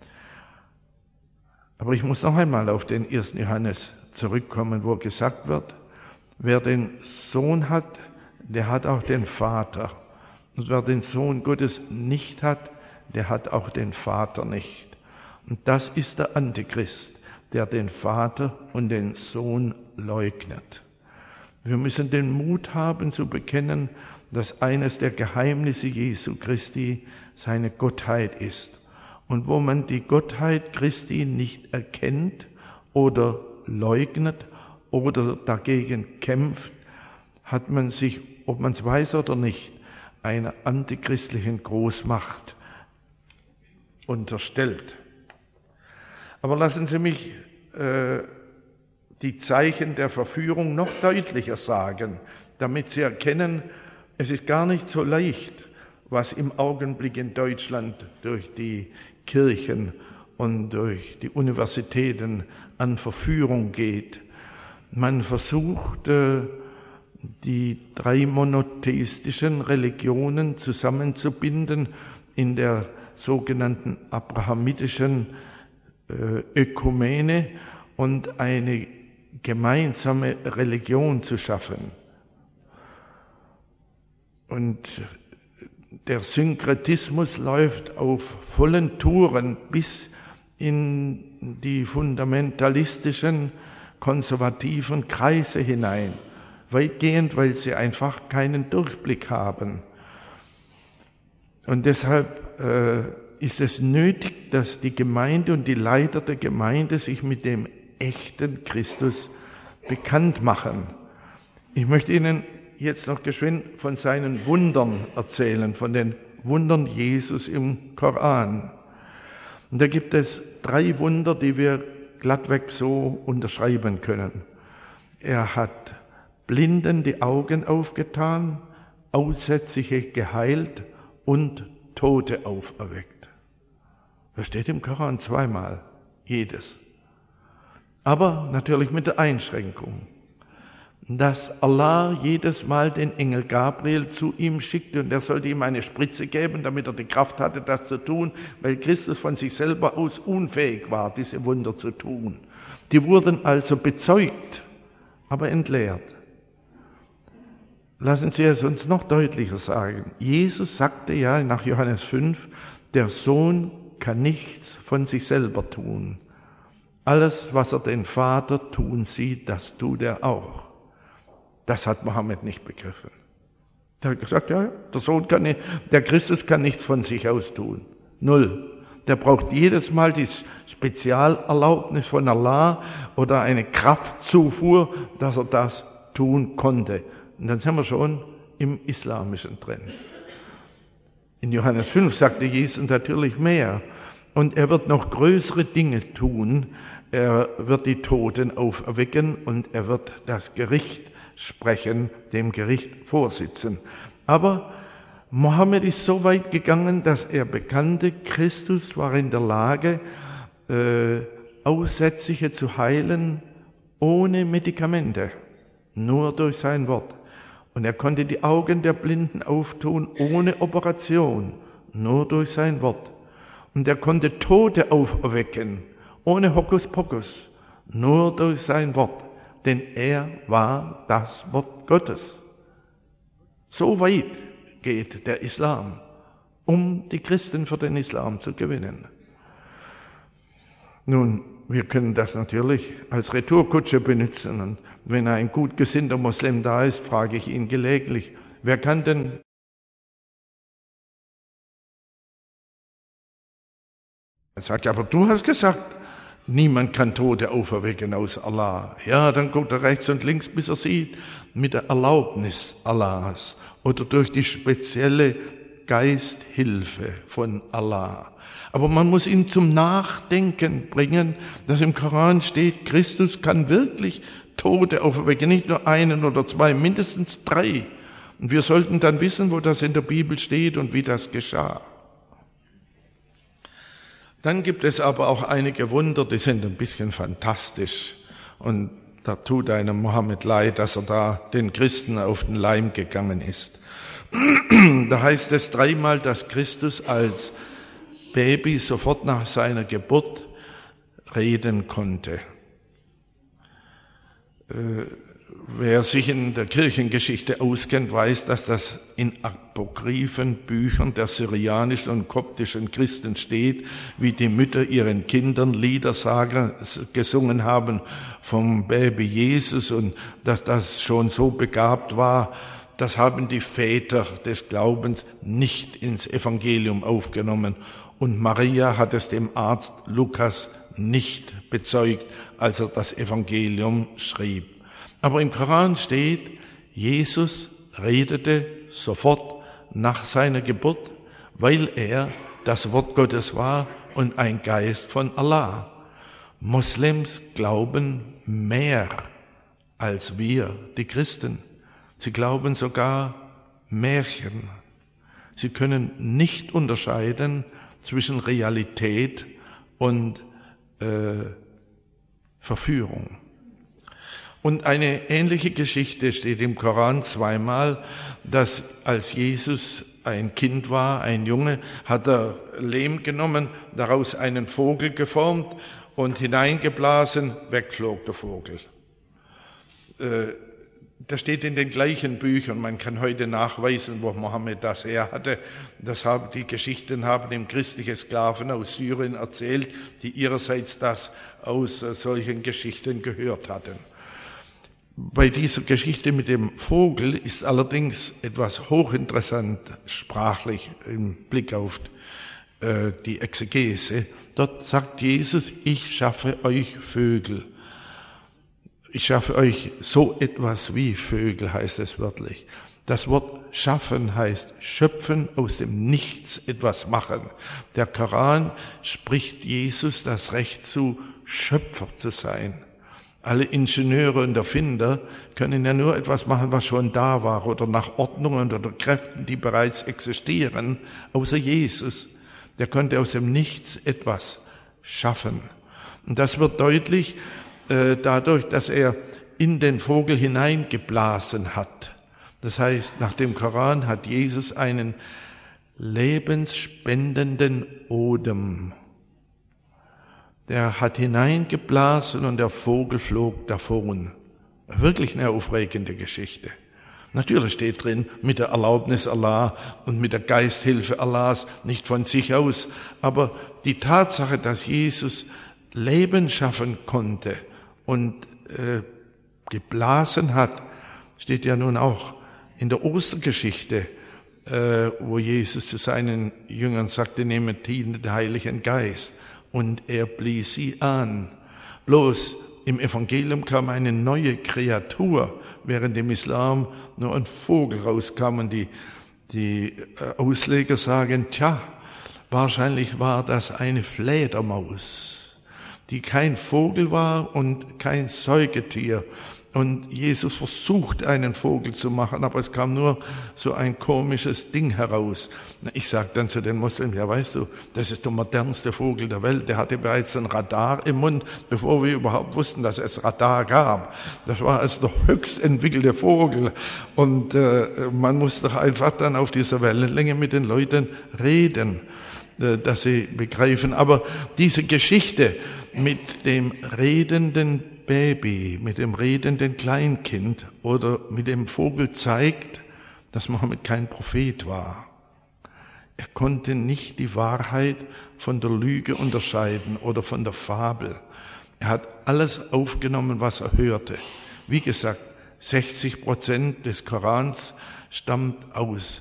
Aber ich muss noch einmal auf den ersten Johannes zurückkommen, wo gesagt wird, wer den Sohn hat, der hat auch den Vater. Und wer den Sohn Gottes nicht hat, der hat auch den Vater nicht. Und das ist der Antichrist, der den Vater und den Sohn leugnet. Wir müssen den Mut haben zu bekennen, dass eines der Geheimnisse Jesu Christi seine Gottheit ist. Und wo man die Gottheit Christi nicht erkennt oder leugnet oder dagegen kämpft, hat man sich, ob man es weiß oder nicht, einer antichristlichen Großmacht unterstellt. Aber lassen Sie mich äh, die Zeichen der Verführung noch deutlicher sagen, damit Sie erkennen, es ist gar nicht so leicht, was im Augenblick in Deutschland durch die Kirchen und durch die Universitäten an Verführung geht. Man versucht, die drei monotheistischen Religionen zusammenzubinden in der sogenannten abrahamitischen Ökumene und eine gemeinsame Religion zu schaffen. Und der Synkretismus läuft auf vollen Touren bis in die fundamentalistischen, konservativen Kreise hinein, weitgehend, weil sie einfach keinen Durchblick haben. Und deshalb äh, ist es nötig, dass die Gemeinde und die Leiter der Gemeinde sich mit dem echten Christus bekannt machen. Ich möchte Ihnen jetzt noch geschwind von seinen Wundern erzählen, von den Wundern Jesus im Koran. Und da gibt es drei Wunder, die wir glattweg so unterschreiben können. Er hat Blinden die Augen aufgetan, Aussätzige geheilt und Tote auferweckt. Das steht im Koran zweimal, jedes. Aber natürlich mit der Einschränkung, dass Allah jedes Mal den Engel Gabriel zu ihm schickte und er sollte ihm eine Spritze geben, damit er die Kraft hatte, das zu tun, weil Christus von sich selber aus unfähig war, diese Wunder zu tun. Die wurden also bezeugt, aber entleert. Lassen Sie es uns noch deutlicher sagen. Jesus sagte ja nach Johannes fünf, der Sohn kann nichts von sich selber tun. Alles, was er den Vater tun sieht, das tut er auch. Das hat Mohammed nicht begriffen. Der hat gesagt, ja, der Sohn kann nicht, der Christus kann nichts von sich aus tun. Null. Der braucht jedes Mal die Spezialerlaubnis von Allah oder eine Kraftzufuhr, dass er das tun konnte. Und dann sind wir schon im Islamischen drin. In Johannes fünf sagte Jesus natürlich mehr. Und er wird noch größere Dinge tun. Er wird die Toten auferwecken und er wird das Gericht sprechen, dem Gericht vorsitzen. Aber Mohammed ist so weit gegangen, dass er bekannte, Christus war in der Lage, äh, Aussätzliche zu heilen, ohne Medikamente, nur durch sein Wort. Und er konnte die Augen der Blinden auftun, ohne Operation, nur durch sein Wort. Und er konnte Tote auferwecken, ohne Hokuspokus, nur durch sein Wort. Denn er war das Wort Gottes. So weit geht der Islam, um die Christen für den Islam zu gewinnen. Nun, wir können das natürlich als Retourkutsche benutzen. Und wenn ein gut gesinnter Muslim da ist, frage ich ihn gelegentlich, wer kann denn Er sagt, aber du hast gesagt, niemand kann Tote auferwecken aus Allah. Ja, dann guckt er rechts und links, bis er sieht, mit der Erlaubnis Allahs oder durch die spezielle Geisthilfe von Allah. Aber man muss ihn zum Nachdenken bringen, dass im Koran steht, Christus kann wirklich Tote auferwecken, nicht nur einen oder zwei, mindestens drei. Und wir sollten dann wissen, wo das in der Bibel steht und wie das geschah. Dann gibt es aber auch einige Wunder, die sind ein bisschen fantastisch. Und da tut einem Mohammed leid, dass er da den Christen auf den Leim gegangen ist. Da heißt es dreimal, dass Christus als Baby sofort nach seiner Geburt reden konnte. Äh, Wer sich in der Kirchengeschichte auskennt, weiß, dass das in apokryphen Büchern der syrianischen und koptischen Christen steht, wie die Mütter ihren Kindern Lieder sagen, gesungen haben vom Baby Jesus und dass das schon so begabt war. Das haben die Väter des Glaubens nicht ins Evangelium aufgenommen. Und Maria hat es dem Arzt Lukas nicht bezeugt, als er das Evangelium schrieb. Aber im Koran steht, Jesus redete sofort nach seiner Geburt, weil er das Wort Gottes war und ein Geist von Allah. Moslems glauben mehr als wir, die Christen. Sie glauben sogar Märchen. Sie können nicht unterscheiden zwischen Realität und äh, Verführung. Und eine ähnliche Geschichte steht im Koran zweimal, dass als Jesus ein Kind war, ein Junge, hat er Lehm genommen, daraus einen Vogel geformt und hineingeblasen, wegflog der Vogel. Äh, das steht in den gleichen Büchern. Man kann heute nachweisen, wo Mohammed das her hatte. Das haben, die Geschichten haben ihm christliche Sklaven aus Syrien erzählt, die ihrerseits das aus äh, solchen Geschichten gehört hatten. Bei dieser Geschichte mit dem Vogel ist allerdings etwas hochinteressant sprachlich im Blick auf äh, die Exegese. Dort sagt Jesus, ich schaffe euch Vögel. Ich schaffe euch so etwas wie Vögel, heißt es wörtlich. Das Wort schaffen heißt schöpfen, aus dem Nichts etwas machen. Der Koran spricht Jesus das Recht zu, Schöpfer zu sein. Alle Ingenieure und Erfinder können ja nur etwas machen, was schon da war oder nach Ordnungen oder Kräften, die bereits existieren, außer Jesus. Der konnte aus dem Nichts etwas schaffen. Und das wird deutlich äh, dadurch, dass er in den Vogel hineingeblasen hat. Das heißt, nach dem Koran hat Jesus einen lebensspendenden Odem. Der hat hineingeblasen und der Vogel flog davon. Wirklich eine aufregende Geschichte. Natürlich steht drin, mit der Erlaubnis Allah und mit der Geisthilfe Allahs, nicht von sich aus. Aber die Tatsache, dass Jesus Leben schaffen konnte und äh, geblasen hat, steht ja nun auch in der Ostergeschichte, äh, wo Jesus zu seinen Jüngern sagte, nehmet den Heiligen Geist. Und er blies sie an. Bloß im Evangelium kam eine neue Kreatur, während im Islam nur ein Vogel rauskam. Und die, die Ausleger sagen, tja, wahrscheinlich war das eine Fledermaus, die kein Vogel war und kein Säugetier. Und Jesus versucht, einen Vogel zu machen, aber es kam nur so ein komisches Ding heraus. Ich sage dann zu den Muslimen, ja weißt du, das ist der modernste Vogel der Welt. Der hatte bereits ein Radar im Mund, bevor wir überhaupt wussten, dass es Radar gab. Das war also der höchst entwickelte Vogel. Und äh, man muss doch einfach dann auf dieser Wellenlänge mit den Leuten reden, äh, dass sie begreifen. Aber diese Geschichte mit dem redenden Baby, mit dem redenden Kleinkind oder mit dem Vogel zeigt, dass Mohammed kein Prophet war. Er konnte nicht die Wahrheit von der Lüge unterscheiden oder von der Fabel. Er hat alles aufgenommen, was er hörte. Wie gesagt, sechzig Prozent des Korans stammt aus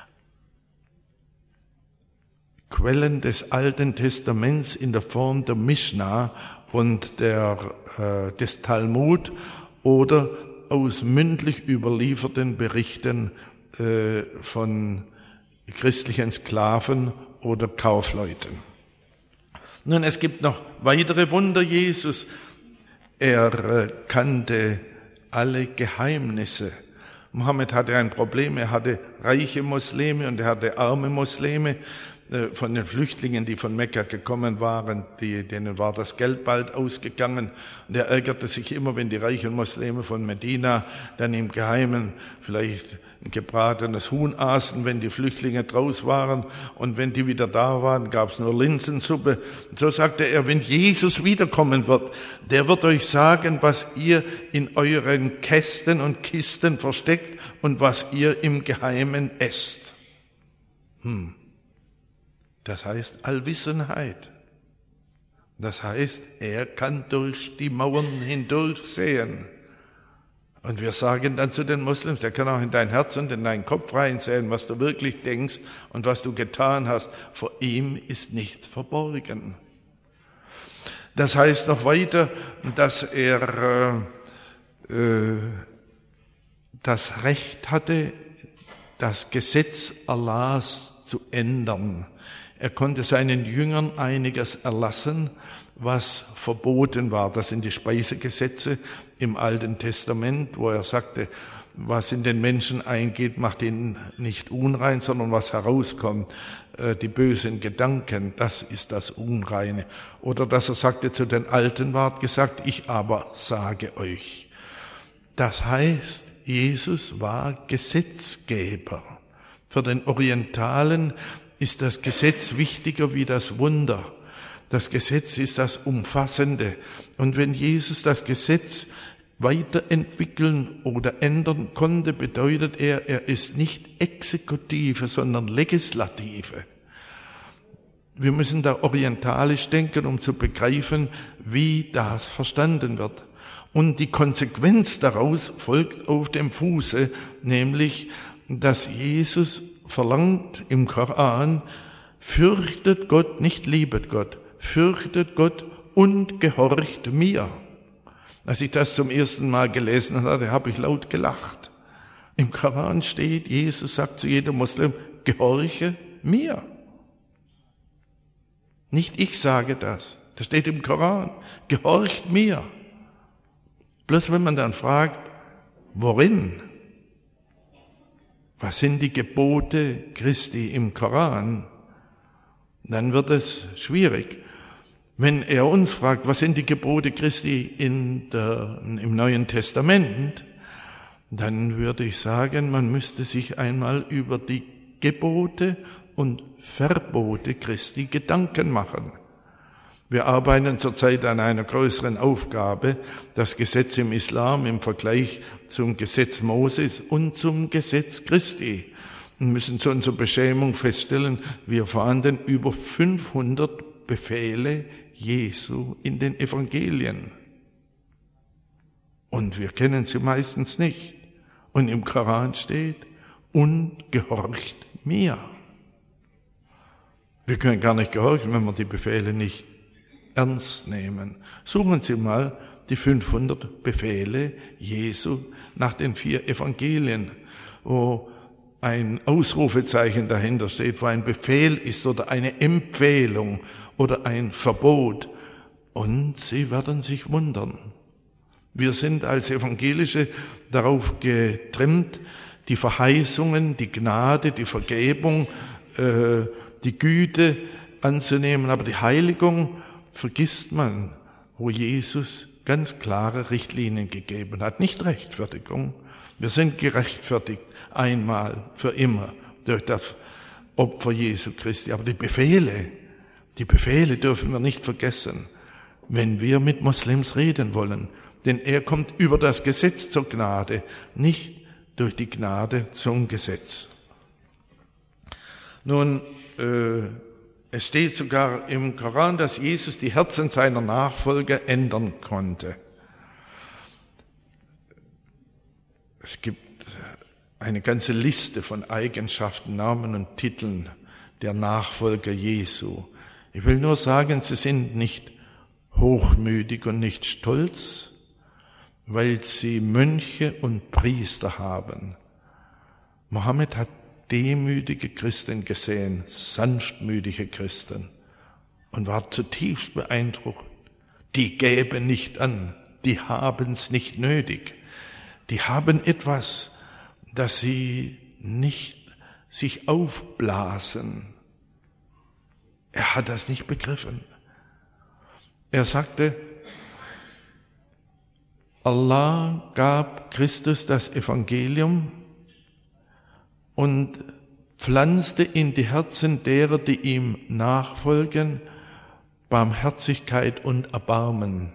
Quellen des Alten Testaments in der Form der Mishnah und der, äh, des Talmud oder aus mündlich überlieferten Berichten äh, von christlichen Sklaven oder Kaufleuten. Nun, es gibt noch weitere Wunder Jesus. Er äh, kannte alle Geheimnisse. Mohammed hatte ein Problem, er hatte reiche Muslime und er hatte arme Muslime. Von den Flüchtlingen, die von Mekka gekommen waren, die, denen war das Geld bald ausgegangen. Und er ärgerte sich immer, wenn die reichen Muslime von Medina dann im Geheimen vielleicht ein gebratenes Huhn aßen, wenn die Flüchtlinge draus waren. Und wenn die wieder da waren, gab es nur Linsensuppe. Und so sagte er, wenn Jesus wiederkommen wird, der wird euch sagen, was ihr in euren Kästen und Kisten versteckt und was ihr im Geheimen esst. Hm. Das heißt Allwissenheit. Das heißt, er kann durch die Mauern hindurch sehen. Und wir sagen dann zu den Muslims, der kann auch in dein Herz und in deinen Kopf reinsehen, was du wirklich denkst und was du getan hast. Vor ihm ist nichts verborgen. Das heißt noch weiter, dass er äh, äh, das Recht hatte, das Gesetz Allahs zu ändern. Er konnte seinen Jüngern einiges erlassen, was verboten war. Das sind die Speisegesetze im Alten Testament, wo er sagte, was in den Menschen eingeht, macht ihn nicht unrein, sondern was herauskommt, die bösen Gedanken, das ist das Unreine. Oder dass er sagte, zu den Alten ward gesagt, ich aber sage euch. Das heißt, Jesus war Gesetzgeber. Für den Orientalen ist das Gesetz wichtiger wie das Wunder. Das Gesetz ist das Umfassende. Und wenn Jesus das Gesetz weiterentwickeln oder ändern konnte, bedeutet er, er ist nicht Exekutive, sondern Legislative. Wir müssen da orientalisch denken, um zu begreifen, wie das verstanden wird. Und die Konsequenz daraus folgt auf dem Fuße, nämlich, dass Jesus verlangt im Koran, fürchtet Gott, nicht liebet Gott, fürchtet Gott und gehorcht mir. Als ich das zum ersten Mal gelesen hatte, habe ich laut gelacht. Im Koran steht, Jesus sagt zu jedem Muslim, gehorche mir. Nicht ich sage das, das steht im Koran, gehorcht mir. Bloß wenn man dann fragt, worin? Was sind die Gebote Christi im Koran? Dann wird es schwierig. Wenn er uns fragt, was sind die Gebote Christi in der, im Neuen Testament, dann würde ich sagen, man müsste sich einmal über die Gebote und Verbote Christi Gedanken machen. Wir arbeiten zurzeit an einer größeren Aufgabe, das Gesetz im Islam im Vergleich zum Gesetz Moses und zum Gesetz Christi. Und müssen zu unserer Beschämung feststellen, wir fanden über fünfhundert Befehle Jesu in den Evangelien. Und wir kennen sie meistens nicht. Und im Koran steht, und gehorcht mir. Wir können gar nicht gehorchen, wenn wir die Befehle nicht ernst nehmen. Suchen Sie mal die fünfhundert Befehle Jesu, nach den vier Evangelien, wo ein Ausrufezeichen dahinter steht, wo ein Befehl ist oder eine Empfehlung oder ein Verbot. Und sie werden sich wundern. Wir sind als Evangelische darauf getrimmt, die Verheißungen, die Gnade, die Vergebung, äh, die Güte anzunehmen. Aber die Heiligung vergisst man, wo Jesus ganz klare Richtlinien gegeben hat. Nicht Rechtfertigung. Wir sind gerechtfertigt einmal für immer durch das Opfer Jesu Christi. Aber die Befehle, die Befehle dürfen wir nicht vergessen, wenn wir mit Moslems reden wollen. Denn er kommt über das Gesetz zur Gnade, nicht durch die Gnade zum Gesetz. Nun, äh, es steht sogar im Koran, dass Jesus die Herzen seiner Nachfolger ändern konnte. Es gibt eine ganze Liste von Eigenschaften, Namen und Titeln der Nachfolger Jesu. Ich will nur sagen, sie sind nicht hochmütig und nicht stolz, weil sie Mönche und Priester haben. Mohammed hat demütige Christen gesehen, sanftmütige Christen, und war zutiefst beeindruckt. Die geben nicht an, die haben's nicht nötig. Die haben etwas, dass sie nicht sich aufblasen. Er hat das nicht begriffen. Er sagte, Allah gab Christus das Evangelium und pflanzte in die Herzen derer, die ihm nachfolgen, Barmherzigkeit und Erbarmen.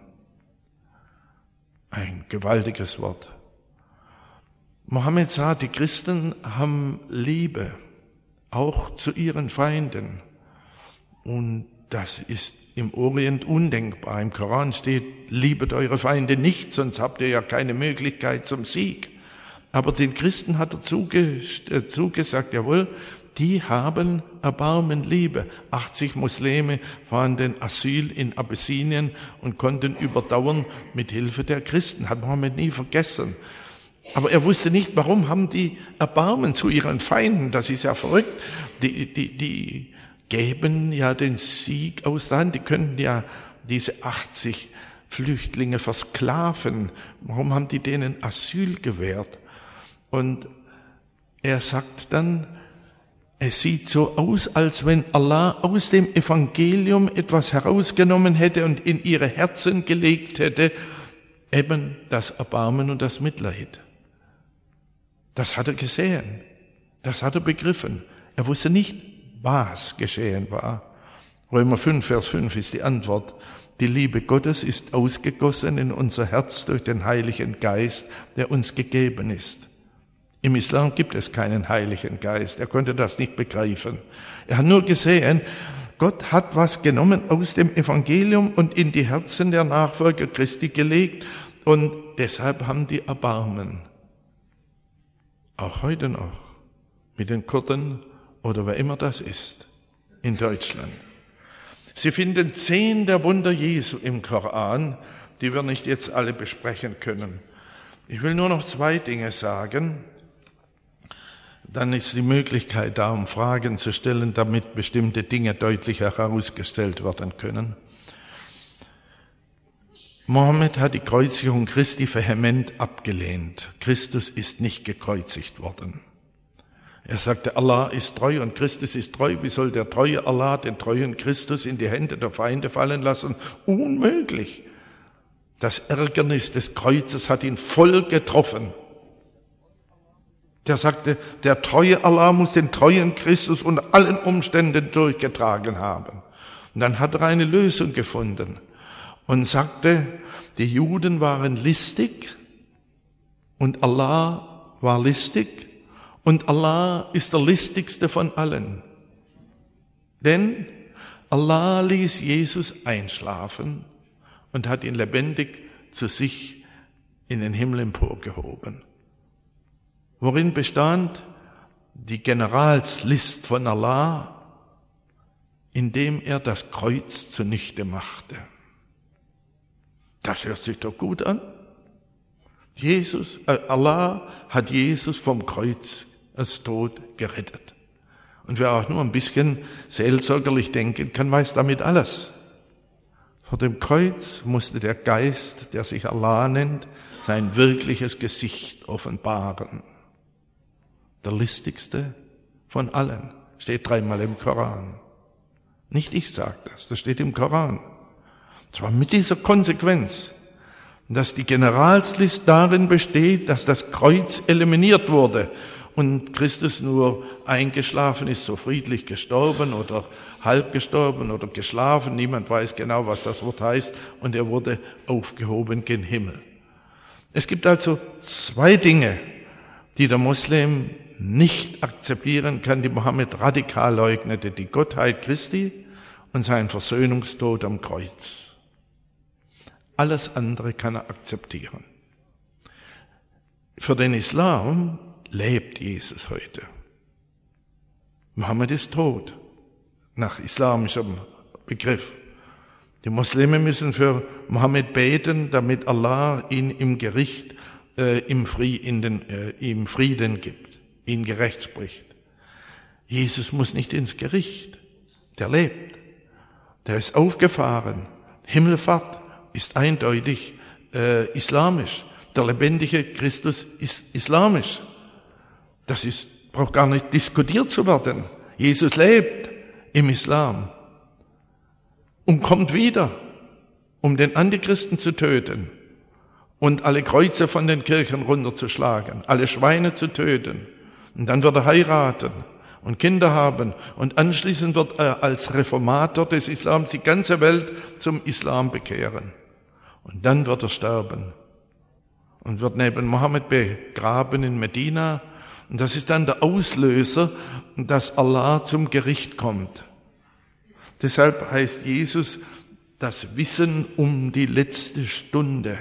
Ein gewaltiges Wort. Mohammed sah, die Christen haben Liebe, auch zu ihren Feinden. Und das ist im Orient undenkbar. Im Koran steht, liebet eure Feinde nicht, sonst habt ihr ja keine Möglichkeit zum Sieg. Aber den Christen hat er zugesagt, jawohl, die haben Erbarmen, Liebe. achtzig Muslime fanden Asyl in Abessinien und konnten überdauern mit Hilfe der Christen. Hat Mohammed nie vergessen. Aber er wusste nicht, warum haben die Erbarmen zu ihren Feinden. Das ist ja verrückt. Die, die, die geben ja den Sieg aus der Hand. Die könnten ja diese achtzig Flüchtlinge versklaven. Warum haben die denen Asyl gewährt? Und er sagt dann, es sieht so aus, als wenn Allah aus dem Evangelium etwas herausgenommen hätte und in ihre Herzen gelegt hätte, eben das Erbarmen und das Mitleid. Das hat er gesehen, das hat er begriffen. Er wusste nicht, was geschehen war. Römer fünf, Vers fünf ist die Antwort. Die Liebe Gottes ist ausgegossen in unser Herz durch den Heiligen Geist, der uns gegeben ist. Im Islam gibt es keinen Heiligen Geist. Er konnte das nicht begreifen. Er hat nur gesehen, Gott hat was genommen aus dem Evangelium und in die Herzen der Nachfolger Christi gelegt. Und deshalb haben die Erbarmen. Auch heute noch. Mit den Kurden oder wer immer das ist. In Deutschland. Sie finden zehn der Wunder Jesu im Koran, die wir nicht jetzt alle besprechen können. Ich will nur noch zwei Dinge sagen. Dann ist die Möglichkeit da, um Fragen zu stellen, damit bestimmte Dinge deutlicher herausgestellt werden können. Mohammed hat die Kreuzigung Christi vehement abgelehnt. Christus ist nicht gekreuzigt worden. Er sagte, Allah ist treu und Christus ist treu. Wie soll der treue Allah den treuen Christus in die Hände der Feinde fallen lassen? Unmöglich. Das Ärgernis des Kreuzes hat ihn voll getroffen. Der sagte, der treue Allah muss den treuen Christus unter allen Umständen durchgetragen haben. Und dann hat er eine Lösung gefunden und sagte, die Juden waren listig und Allah war listig und Allah ist der listigste von allen. Denn Allah ließ Jesus einschlafen und hat ihn lebendig zu sich in den Himmel emporgehoben. Worin bestand die Generalslist von Allah, indem er das Kreuz zunichte machte. Das hört sich doch gut an. Jesus, äh, Allah hat Jesus vom Kreuz als Tod gerettet. Und wer auch nur ein bisschen seelsorgerlich denken kann, weiß damit alles. Vor dem Kreuz musste der Geist, der sich Allah nennt, sein wirkliches Gesicht offenbaren. Der listigste von allen, steht dreimal im Koran. Nicht ich sage das, das steht im Koran. Zwar mit dieser Konsequenz, dass die Generalslist darin besteht, dass das Kreuz eliminiert wurde und Christus nur eingeschlafen ist, so friedlich gestorben oder halb gestorben oder geschlafen, niemand weiß genau, was das Wort heißt, und er wurde aufgehoben gen Himmel. Es gibt also zwei Dinge, die der Muslim nicht akzeptieren kann, die Mohammed radikal leugnete: die Gottheit Christi und sein Versöhnungstod am Kreuz. Alles andere kann er akzeptieren. Für den Islam lebt Jesus heute. Mohammed ist tot, nach islamischem Begriff. Die Muslime müssen für Mohammed beten, damit Allah ihn im Gericht, äh, im Frieden, äh, ihm Frieden gibt, ihn gerecht spricht. Jesus muss nicht ins Gericht, der lebt, der ist aufgefahren. Himmelfahrt ist eindeutig äh, islamisch. Der lebendige Christus ist islamisch. Das ist, braucht gar nicht diskutiert zu werden. Jesus lebt im Islam und kommt wieder, um den Antichristen zu töten und alle Kreuze von den Kirchen runterzuschlagen, alle Schweine zu töten. Und dann wird er heiraten und Kinder haben und anschließend wird er als Reformator des Islams die ganze Welt zum Islam bekehren. Und dann wird er sterben und wird neben Mohammed begraben in Medina. Und das ist dann der Auslöser, dass Allah zum Gericht kommt. Deshalb heißt Jesus das Wissen um die letzte Stunde.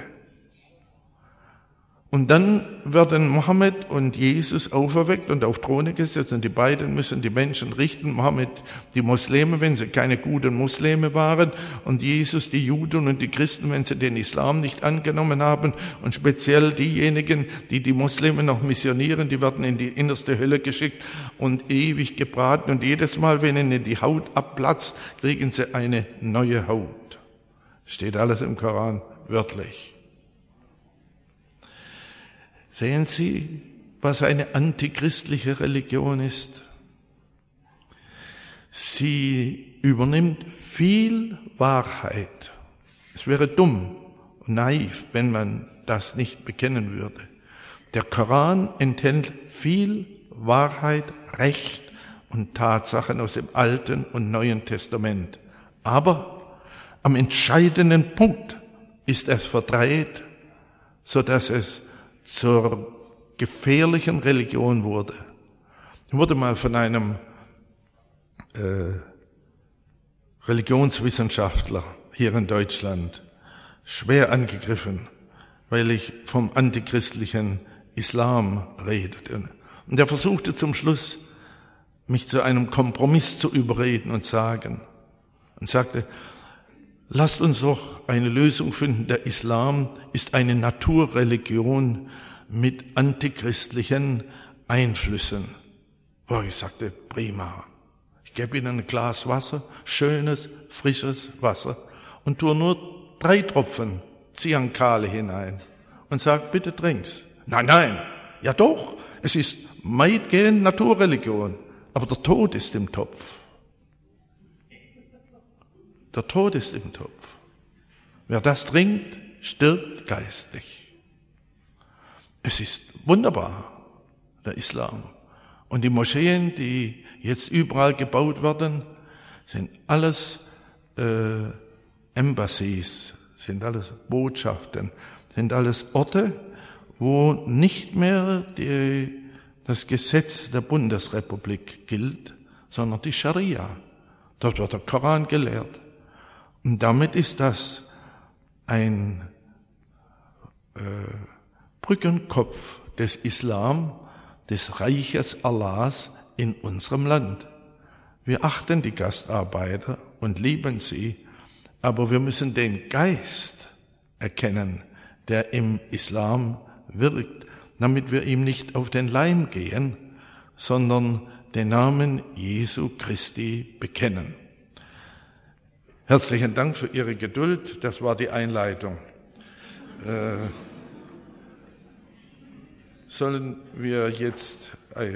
Und dann werden Mohammed und Jesus auferweckt und auf Throne gesetzt, und die beiden müssen die Menschen richten. Mohammed die Muslime, wenn sie keine guten Muslime waren, und Jesus die Juden und die Christen, wenn sie den Islam nicht angenommen haben. Und speziell diejenigen, die die Muslime noch missionieren, die werden in die innerste Hölle geschickt und ewig gebraten. Und jedes Mal, wenn ihnen die Haut abplatzt, kriegen sie eine neue Haut. Steht alles im Koran wörtlich. Sehen Sie, was eine antichristliche Religion ist? Sie übernimmt viel Wahrheit. Es wäre dumm und naiv, wenn man das nicht bekennen würde. Der Koran enthält viel Wahrheit, Recht und Tatsachen aus dem Alten und Neuen Testament. Aber am entscheidenden Punkt ist es verdreht, so dass es zur gefährlichen Religion wurde. Ich wurde mal von einem äh, Religionswissenschaftler hier in Deutschland schwer angegriffen, weil ich vom antichristlichen Islam redete. Und er versuchte zum Schluss, mich zu einem Kompromiss zu überreden und sagen, und sagte, lasst uns doch eine Lösung finden. Der Islam ist eine Naturreligion mit antichristlichen Einflüssen. Oh, ich sagte, prima. Ich gebe Ihnen ein Glas Wasser, schönes, frisches Wasser, und tue nur drei Tropfen Cyankale hinein und sag, bitte trink's. Nein, nein, ja doch, es ist weitgehend Naturreligion, aber der Tod ist im Topf. Der Tod ist im Topf. Wer das trinkt, stirbt geistig. Es ist wunderbar, der Islam. Und die Moscheen, die jetzt überall gebaut werden, sind alles äh, Embassies, sind alles Botschaften, sind alles Orte, wo nicht mehr die, das Gesetz der Bundesrepublik gilt, sondern die Scharia. Dort wird der Koran gelehrt. Und damit ist das ein äh, Brückenkopf des Islam, des Reiches Allahs in unserem Land. Wir achten die Gastarbeiter und lieben sie, aber wir müssen den Geist erkennen, der im Islam wirkt, damit wir ihm nicht auf den Leim gehen, sondern den Namen Jesu Christi bekennen. Herzlichen Dank für Ihre Geduld. Das war die Einleitung. Äh, sollen wir jetzt, äh,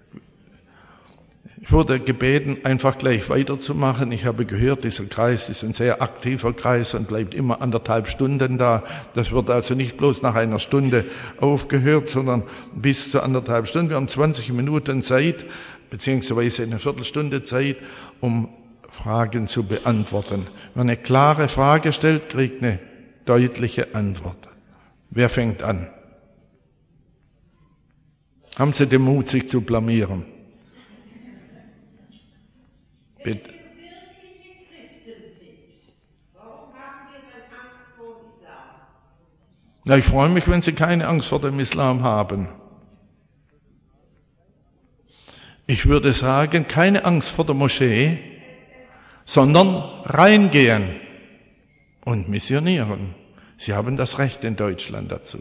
ich wurde gebeten, einfach gleich weiterzumachen. Ich habe gehört, dieser Kreis ist ein sehr aktiver Kreis und bleibt immer anderthalb Stunden da. Das wird also nicht bloß nach einer Stunde aufgehört, sondern bis zu anderthalb Stunden. Wir haben zwanzig Minuten Zeit, beziehungsweise eine Viertelstunde Zeit, um Fragen zu beantworten. Wer eine klare Frage stellt, kriegt eine deutliche Antwort. Wer fängt an? Haben Sie den Mut, sich zu blamieren? Bitte. Wenn wir wirkliche Christen sind, warum haben wir dann Angst vor dem Islam? Ja, ich freue mich, wenn Sie keine Angst vor dem Islam haben. Ich würde sagen, keine Angst vor der Moschee, sondern reingehen und missionieren. Sie haben das Recht in Deutschland dazu.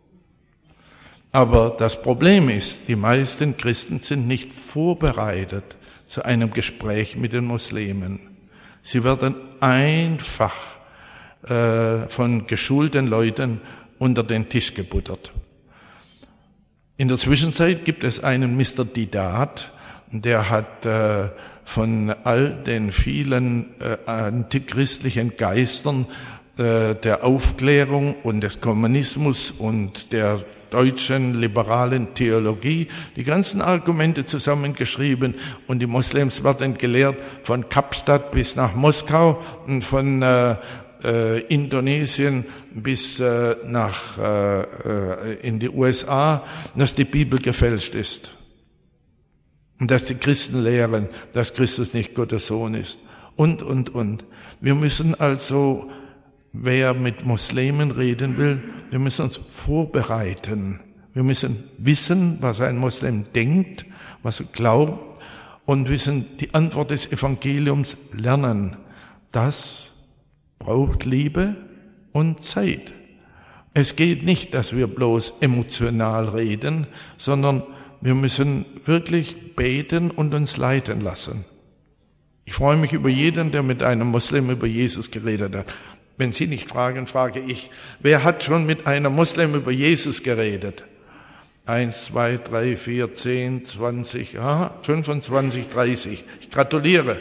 Aber das Problem ist, die meisten Christen sind nicht vorbereitet zu einem Gespräch mit den Muslimen. Sie werden einfach äh, von geschulten Leuten unter den Tisch gebuttert. In der Zwischenzeit gibt es einen Mister Didat, der hat äh, von all den vielen äh, antichristlichen Geistern äh, der Aufklärung und des Kommunismus und der deutschen liberalen Theologie die ganzen Argumente zusammengeschrieben, und die Moslems werden gelehrt von Kapstadt bis nach Moskau und von äh, äh, Indonesien bis äh, nach äh, äh, in die U S A, dass die Bibel gefälscht ist. Und dass die Christen lehren, dass Christus nicht Gottes Sohn ist. Und, und, und. Wir müssen also, wer mit Muslimen reden will, wir müssen uns vorbereiten. Wir müssen wissen, was ein Muslim denkt, was er glaubt, und wissen die Antwort des Evangeliums lernen. Das braucht Liebe und Zeit. Es geht nicht, dass wir bloß emotional reden, sondern wir müssen wirklich beten und uns leiten lassen. Ich freue mich über jeden, der mit einem Muslim über Jesus geredet hat. Wenn Sie nicht fragen, frage ich, wer hat schon mit einem Muslim über Jesus geredet? Eins, zwei, drei, vier, zehn, zwanzig, aha, fünfundzwanzig, dreißig. Ich gratuliere.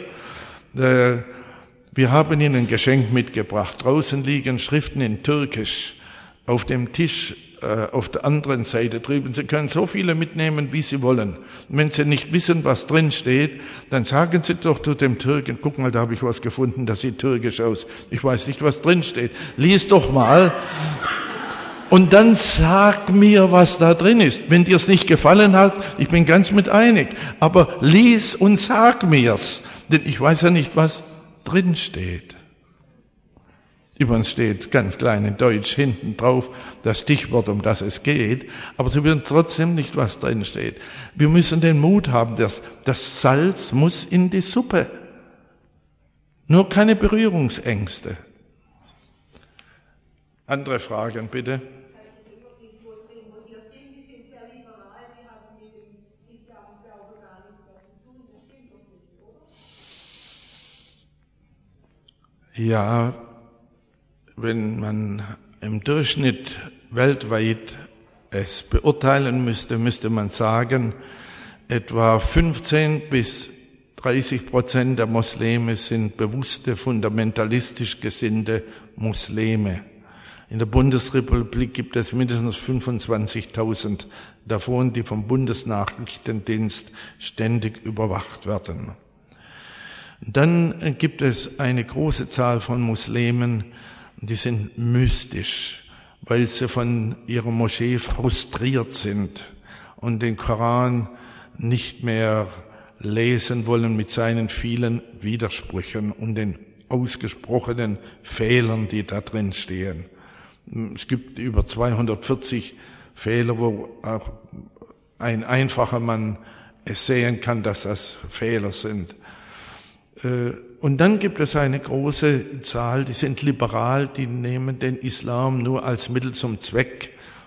Wir haben Ihnen ein Geschenk mitgebracht. Draußen liegen Schriften in Türkisch auf dem Tisch. Auf der anderen Seite drüben. Sie können so viele mitnehmen, wie Sie wollen. Und wenn Sie nicht wissen, was drin steht, dann sagen Sie doch zu dem Türken, guck mal, da habe ich was gefunden, das sieht türkisch aus. Ich weiß nicht, was drin steht. Lies doch mal. Und dann sag mir, was da drin ist. Wenn dir es nicht gefallen hat, ich bin ganz mit einig. Aber lies und sag mir's. Denn ich weiß ja nicht, was drin steht. Übrigens steht ganz klein in Deutsch hinten drauf das Stichwort, um das es geht, aber Sie wissen trotzdem nicht, was drin steht. Wir müssen den Mut haben, dass das Salz muss in die Suppe. Nur keine Berührungsängste. Andere Fragen, bitte. Ja, wenn man im Durchschnitt weltweit es beurteilen müsste, müsste man sagen, etwa fünfzehn bis dreißig Prozent der Muslime sind bewusste, fundamentalistisch gesinnte Muslime. In der Bundesrepublik gibt es mindestens fünfundzwanzigtausend davon, die vom Bundesnachrichtendienst ständig überwacht werden. Dann gibt es eine große Zahl von Muslimen, die sind mystisch, weil sie von ihrer Moschee frustriert sind und den Koran nicht mehr lesen wollen mit seinen vielen Widersprüchen und den ausgesprochenen Fehlern, die da drin stehen. Es gibt über zweihundertvierzig Fehler, wo auch ein einfacher Mann es sehen kann, dass das Fehler sind. Und dann gibt es eine große Zahl, die sind liberal, die nehmen den Islam nur als Mittel zum Zweck,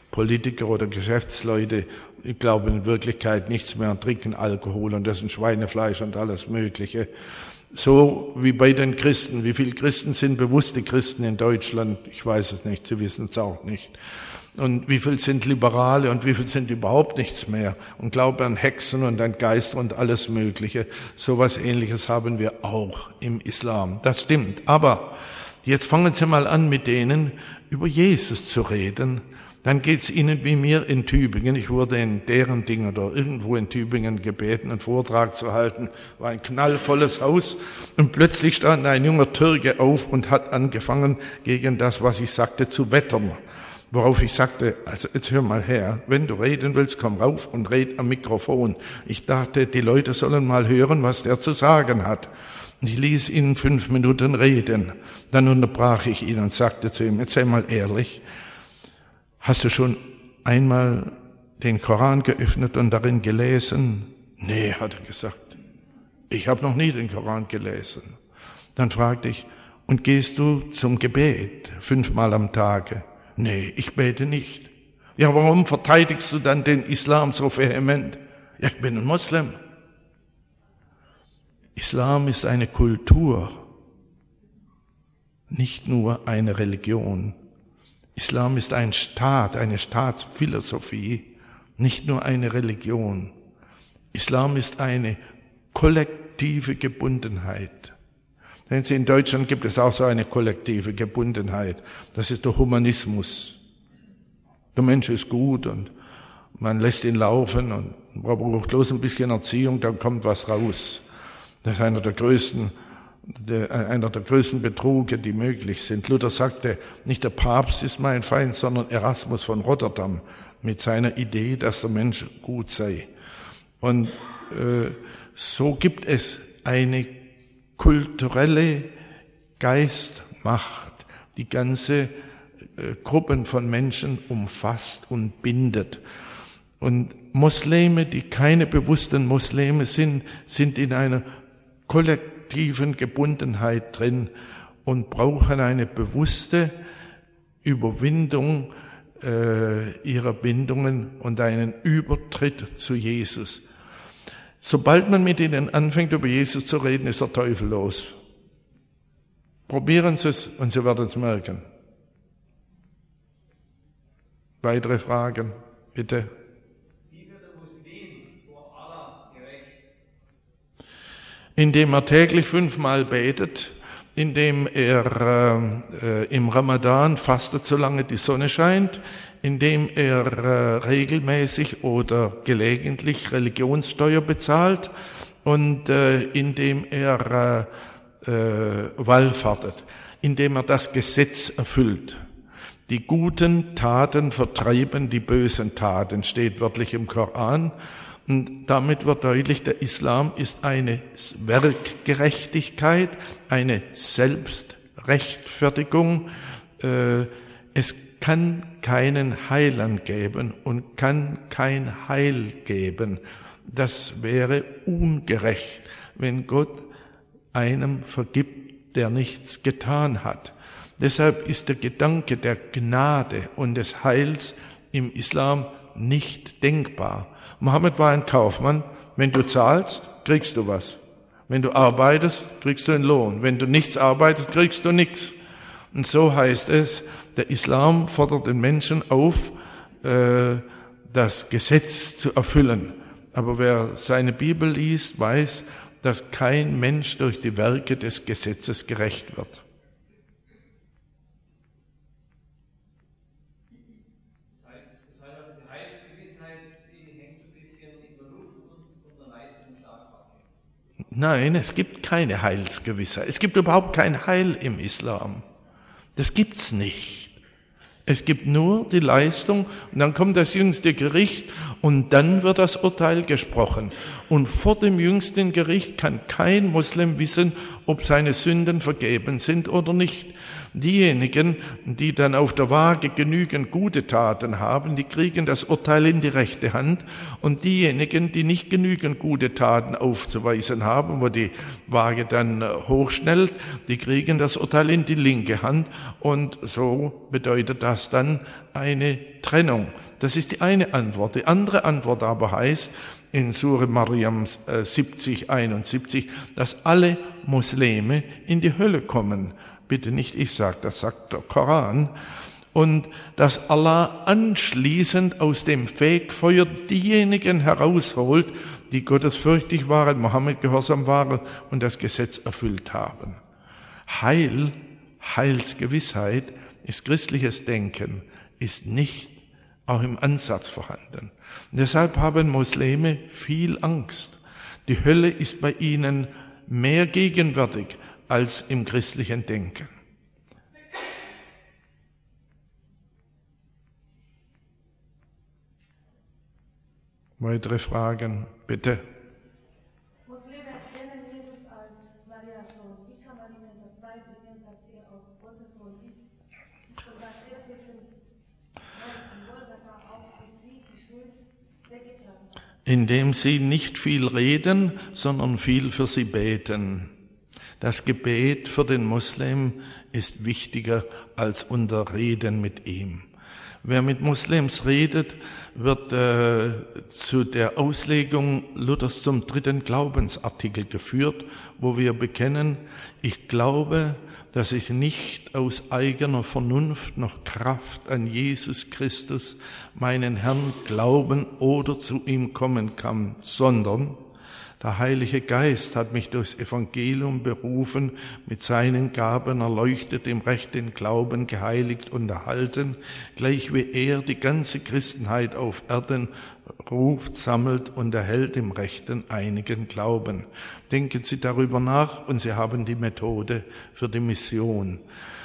Politiker oder Geschäftsleute, ich glaube in Wirklichkeit nichts mehr und trinken Alkohol und das ist Schweinefleisch und alles Mögliche. So wie bei den Christen. Wie viele Christen sind bewusste Christen in Deutschland? Ich weiß es nicht, Sie wissen es auch nicht. Und wie viel sind Liberale und wie viel sind überhaupt nichts mehr und glauben an Hexen und an Geister und alles Mögliche. So was Ähnliches haben wir auch im Islam. Das stimmt. Aber jetzt fangen Sie mal an, mit denen über Jesus zu reden. Dann geht's Ihnen wie mir in Tübingen. Ich wurde in deren Ding oder irgendwo in Tübingen gebeten, einen Vortrag zu halten. War ein knallvolles Haus und plötzlich stand ein junger Türke auf und hat angefangen, gegen das, was ich sagte, zu wettern. Worauf ich sagte, also jetzt hör mal her, wenn du reden willst, komm rauf und red am Mikrofon. Ich dachte, die Leute sollen mal hören, was der zu sagen hat. Und ich ließ ihn fünf Minuten reden. Dann unterbrach ich ihn und sagte zu ihm, jetzt sei mal ehrlich, hast du schon einmal den Koran geöffnet und darin gelesen? Nee, hat er gesagt. Ich habe noch nie den Koran gelesen. Dann fragte ich, und gehst du zum Gebet fünfmal am Tage? Nee, ich bete nicht. Ja, warum verteidigst du dann den Islam so vehement? Ja, ich bin ein Moslem. Islam ist eine Kultur, nicht nur eine Religion. Islam ist ein Staat, eine Staatsphilosophie, nicht nur eine Religion. Islam ist eine kollektive Gebundenheit. Denn in Deutschland gibt es auch so eine kollektive Gebundenheit. Das ist der Humanismus. Der Mensch ist gut und man lässt ihn laufen und man braucht bloß ein bisschen Erziehung, dann kommt was raus. Das ist einer der größten Der, einer der größten Betruge, die möglich sind. Luther sagte, nicht der Papst ist mein Feind, sondern Erasmus von Rotterdam mit seiner Idee, dass der Mensch gut sei. Und äh, so gibt es eine kulturelle Geistmacht, die ganze äh, Gruppen von Menschen umfasst und bindet. Und Muslime, die keine bewussten Muslime sind, sind in einer kollektiven Gebundenheit drin und brauchen eine bewusste Überwindung äh, ihrer Bindungen und einen Übertritt zu Jesus. Sobald man mit ihnen anfängt, über Jesus zu reden, ist der Teufel los. Probieren Sie es und Sie werden es merken. Weitere Fragen, bitte. Indem er täglich fünfmal betet, indem er äh, im Ramadan fastet, solange die Sonne scheint, indem er äh, regelmäßig oder gelegentlich Religionssteuer bezahlt und äh, indem er äh, äh, wallfahrtet, indem er das Gesetz erfüllt. Die guten Taten vertreiben die bösen Taten, steht wörtlich im Koran. Und damit wird deutlich, der Islam ist eine Werkgerechtigkeit, eine Selbstrechtfertigung. Es kann keinen Heiland geben und kann kein Heil geben. Das wäre ungerecht, wenn Gott einem vergibt, der nichts getan hat. Deshalb ist der Gedanke der Gnade und des Heils im Islam nicht denkbar. Mohammed war ein Kaufmann. Wenn du zahlst, kriegst du was. Wenn du arbeitest, kriegst du einen Lohn. Wenn du nichts arbeitest, kriegst du nichts. Und so heißt es, der Islam fordert den Menschen auf, das Gesetz zu erfüllen. Aber wer seine Bibel liest, weiß, dass kein Mensch durch die Werke des Gesetzes gerecht wird. Nein, es gibt keine Heilsgewissheit. Es gibt überhaupt kein Heil im Islam. Das gibt's nicht. Es gibt nur die Leistung und dann kommt das jüngste Gericht und dann wird das Urteil gesprochen. Und vor dem jüngsten Gericht kann kein Muslim wissen, ob seine Sünden vergeben sind oder nicht. Diejenigen, die dann auf der Waage genügend gute Taten haben, die kriegen das Urteil in die rechte Hand. Und diejenigen, die nicht genügend gute Taten aufzuweisen haben, wo die Waage dann hochschnellt, die kriegen das Urteil in die linke Hand. Und so bedeutet das dann, eine Trennung. Das ist die eine Antwort. Die andere Antwort aber heißt in Sure Maryam siebzig, einundsiebzig, dass alle Muslime in die Hölle kommen. Bitte nicht ich sage, das sagt der Koran. Und dass Allah anschließend aus dem Fegfeuer diejenigen herausholt, die gottesfürchtig waren, Mohammed gehorsam waren und das Gesetz erfüllt haben. Heil, Heilsgewissheit ist christliches Denken, ist nicht auch im Ansatz vorhanden. Und deshalb haben Muslime viel Angst. Die Hölle ist bei ihnen mehr gegenwärtig als im christlichen Denken. Weitere Fragen, bitte. Muslime erkennen Jesus als Marias Sohn. Wie kann man ihnen das beibringen, dass er auch Gottes Sohn ist? Und dass er zwischen am Golgatha auch für sie die Schuld weggetragen hat? Indem sie nicht viel reden, sondern viel für sie beten. Das Gebet für den Muslim ist wichtiger als unser Reden mit ihm. Wer mit Muslims redet, wird äh, zu der Auslegung Luthers zum dritten Glaubensartikel geführt, wo wir bekennen, ich glaube, dass ich nicht aus eigener Vernunft noch Kraft an Jesus Christus, meinen Herrn, glauben oder zu ihm kommen kann, sondern der Heilige Geist hat mich durchs Evangelium berufen, mit seinen Gaben erleuchtet, im rechten Glauben geheiligt und erhalten, gleich wie er die ganze Christenheit auf Erden ruft, sammelt und erhält im rechten einigen Glauben. Denken Sie darüber nach und Sie haben die Methode für die Mission.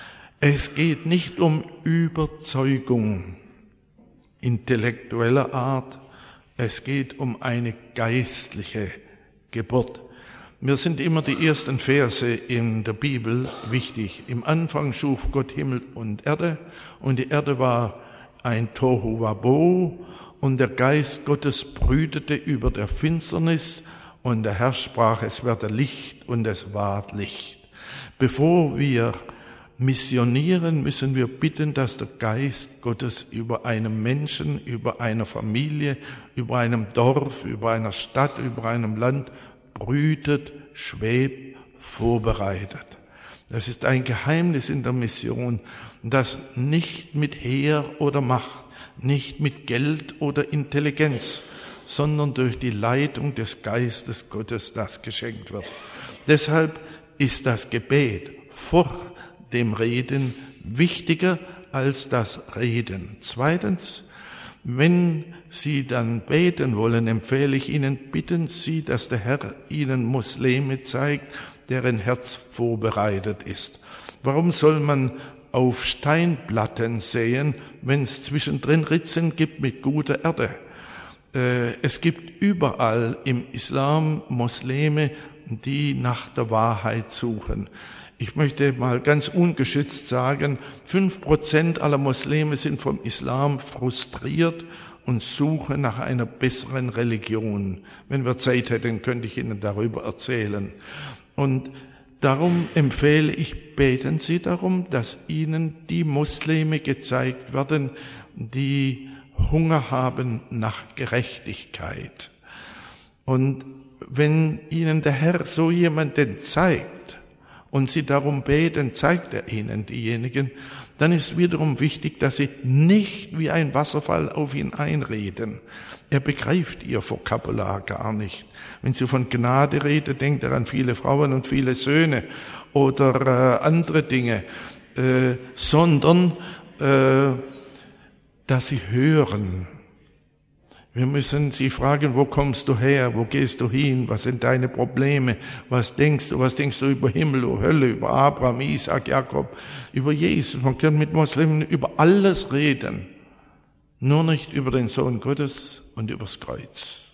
Es geht nicht um Überzeugung intellektueller Art, es geht um eine geistliche Geburt. Mir sind immer die ersten Verse in der Bibel wichtig. Im Anfang schuf Gott Himmel und Erde und die Erde war ein Tohu Wabo und der Geist Gottes brütete über der Finsternis und der Herr sprach, es werde Licht und es ward Licht. Bevor wir missionieren, müssen wir bitten, dass der Geist Gottes über einem Menschen, über einer Familie, über einem Dorf, über einer Stadt, über einem Land brütet, schwebt, vorbereitet. Das ist ein Geheimnis in der Mission, das nicht mit Heer oder Macht, nicht mit Geld oder Intelligenz, sondern durch die Leitung des Geistes Gottes das geschenkt wird. Deshalb ist das Gebet vor dem Reden wichtiger als das Reden. Zweitens, wenn Sie dann beten wollen, empfehle ich Ihnen, bitten Sie, dass der Herr Ihnen Muslime zeigt, deren Herz vorbereitet ist. Warum soll man auf Steinplatten säen, wenn es zwischendrin Ritzen gibt mit guter Erde? Es gibt überall im Islam Muslime, die nach der Wahrheit suchen. Ich möchte mal ganz ungeschützt sagen, fünf Prozent aller Muslime sind vom Islam frustriert und suchen nach einer besseren Religion. Wenn wir Zeit hätten, könnte ich Ihnen darüber erzählen. Und darum empfehle ich, beten Sie darum, dass Ihnen die Muslime gezeigt werden, die Hunger haben nach Gerechtigkeit. Und wenn Ihnen der Herr so jemanden zeigt, und Sie darum beten, zeigt er Ihnen diejenigen, dann ist wiederum wichtig, dass Sie nicht wie ein Wasserfall auf ihn einreden. Er begreift Ihr Vokabular gar nicht. Wenn Sie von Gnade reden, denkt er an viele Frauen und viele Söhne oder äh, andere Dinge, äh, sondern äh, dass Sie hören. Wir müssen Sie fragen, wo kommst du her, wo gehst du hin, was sind deine Probleme, was denkst du, was denkst du über Himmel, über Hölle, über Abraham, Isaac, Jakob, über Jesus. Man kann mit Muslimen über alles reden, nur nicht über den Sohn Gottes und übers Kreuz.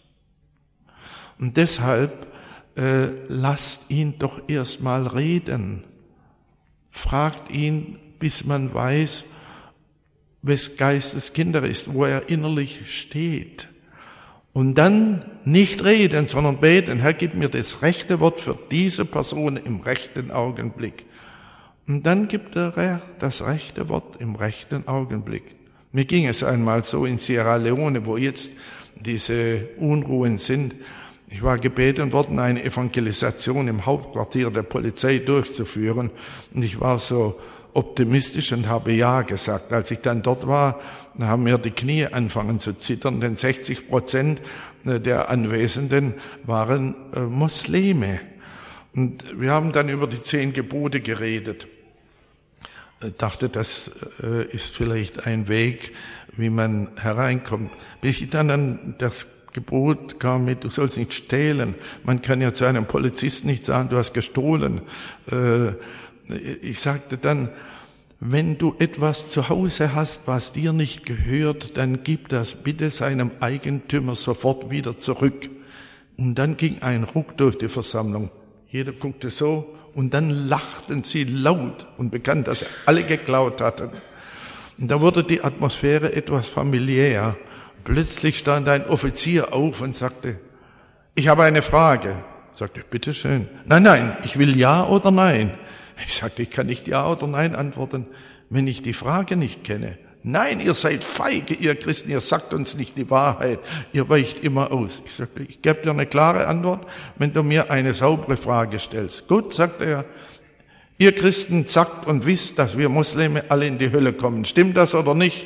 Und deshalb äh, lasst ihn doch erstmal reden. Fragt ihn, bis man weiß, wes Geistes Kinder ist, wo er innerlich steht. Und dann nicht reden, sondern beten, Herr, gib mir das rechte Wort für diese Person im rechten Augenblick. Und dann gibt er das rechte Wort im rechten Augenblick. Mir ging es einmal so in Sierra Leone, wo jetzt diese Unruhen sind. Ich war gebeten worden, eine Evangelisation im Hauptquartier der Polizei durchzuführen. Und ich war so optimistisch und habe Ja gesagt. Als ich dann dort war, haben mir die Knie angefangen zu zittern, denn sechzig Prozent der Anwesenden waren Muslime. Und wir haben dann über die zehn Gebote geredet. Ich dachte, das ist vielleicht ein Weg, wie man hereinkommt. Bis ich dann an das Gebot kam mit, du sollst nicht stehlen. Man kann ja zu einem Polizisten nicht sagen, du hast gestohlen. Ich sagte dann, wenn du etwas zu Hause hast, was dir nicht gehört, dann gib das bitte seinem Eigentümer sofort wieder zurück. Und dann ging ein Ruck durch die Versammlung. Jeder guckte so und dann lachten sie laut und bekannt, dass sie alle geklaut hatten. Und da wurde die Atmosphäre etwas familiär. Plötzlich stand ein Offizier auf und sagte, ich habe eine Frage. Ich sagte, bitteschön. Nein, nein, ich will ja oder nein. Ich sagte, ich kann nicht ja oder nein antworten, wenn ich die Frage nicht kenne. Nein, ihr seid feige, ihr Christen, ihr sagt uns nicht die Wahrheit, ihr weicht immer aus. Ich sagte, ich gebe dir eine klare Antwort, wenn du mir eine saubere Frage stellst. Gut, sagte er, ihr Christen sagt und wisst, dass wir Muslime alle in die Hölle kommen. Stimmt das oder nicht?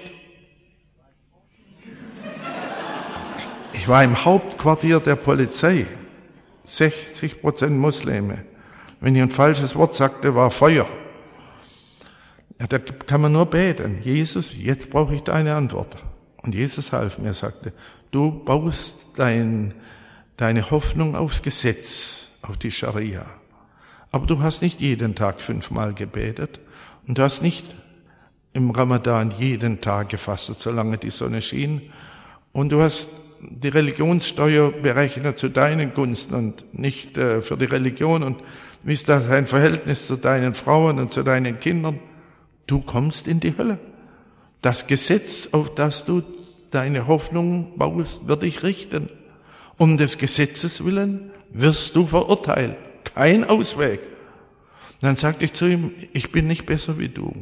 Ich war im Hauptquartier der Polizei, sechzig Prozent Muslime. Wenn ich ein falsches Wort sagte, war Feuer. Ja, da kann man nur beten. Jesus, jetzt brauche ich deine Antwort. Und Jesus half mir, sagte, du baust dein, deine Hoffnung aufs Gesetz, auf die Scharia. Aber du hast nicht jeden Tag fünfmal gebetet. Und du hast nicht im Ramadan jeden Tag gefastet, solange die Sonne schien. Und du hast die Religionssteuer berechnet zu deinen Gunsten und nicht äh, für die Religion. Und wie ist das ein Verhältnis zu deinen Frauen und zu deinen Kindern? Du kommst in die Hölle. Das Gesetz, auf das du deine Hoffnung baust, wird dich richten. Um des Gesetzes willen wirst du verurteilt. Kein Ausweg. Dann sagte ich zu ihm, ich bin nicht besser wie du.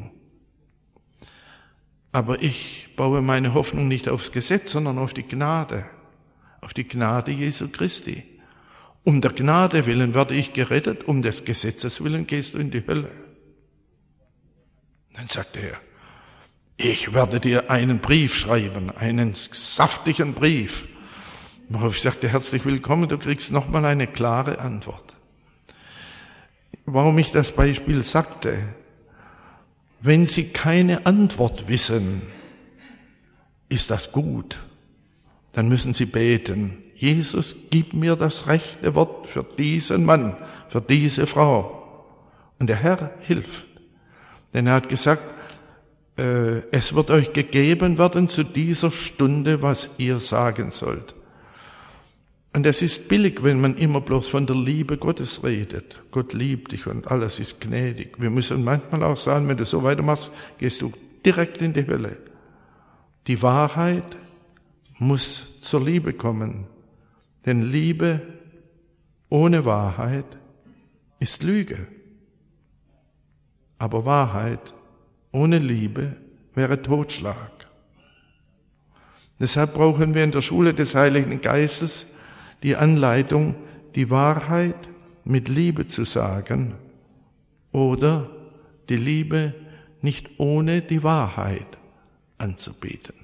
Aber ich baue meine Hoffnung nicht aufs Gesetz, sondern auf die Gnade. Auf die Gnade Jesu Christi. Um der Gnade willen werde ich gerettet, um des Gesetzes willen gehst du in die Hölle. Dann sagte er, ich werde dir einen Brief schreiben, einen saftigen Brief. Worauf ich sagte, herzlich willkommen, du kriegst nochmal eine klare Antwort. Warum ich das Beispiel sagte, wenn Sie keine Antwort wissen, ist das gut, dann müssen Sie beten. Jesus, gib mir das rechte Wort für diesen Mann, für diese Frau. Und der Herr hilft. Denn er hat gesagt, äh, es wird euch gegeben werden zu dieser Stunde, was ihr sagen sollt. Und es ist billig, wenn man immer bloß von der Liebe Gottes redet. Gott liebt dich und alles ist gnädig. Wir müssen manchmal auch sagen, wenn du so weitermachst, gehst du direkt in die Hölle. Die Wahrheit muss zur Liebe kommen. Denn Liebe ohne Wahrheit ist Lüge. Aber Wahrheit ohne Liebe wäre Totschlag. Deshalb brauchen wir in der Schule des Heiligen Geistes die Anleitung, die Wahrheit mit Liebe zu sagen oder die Liebe nicht ohne die Wahrheit anzubieten.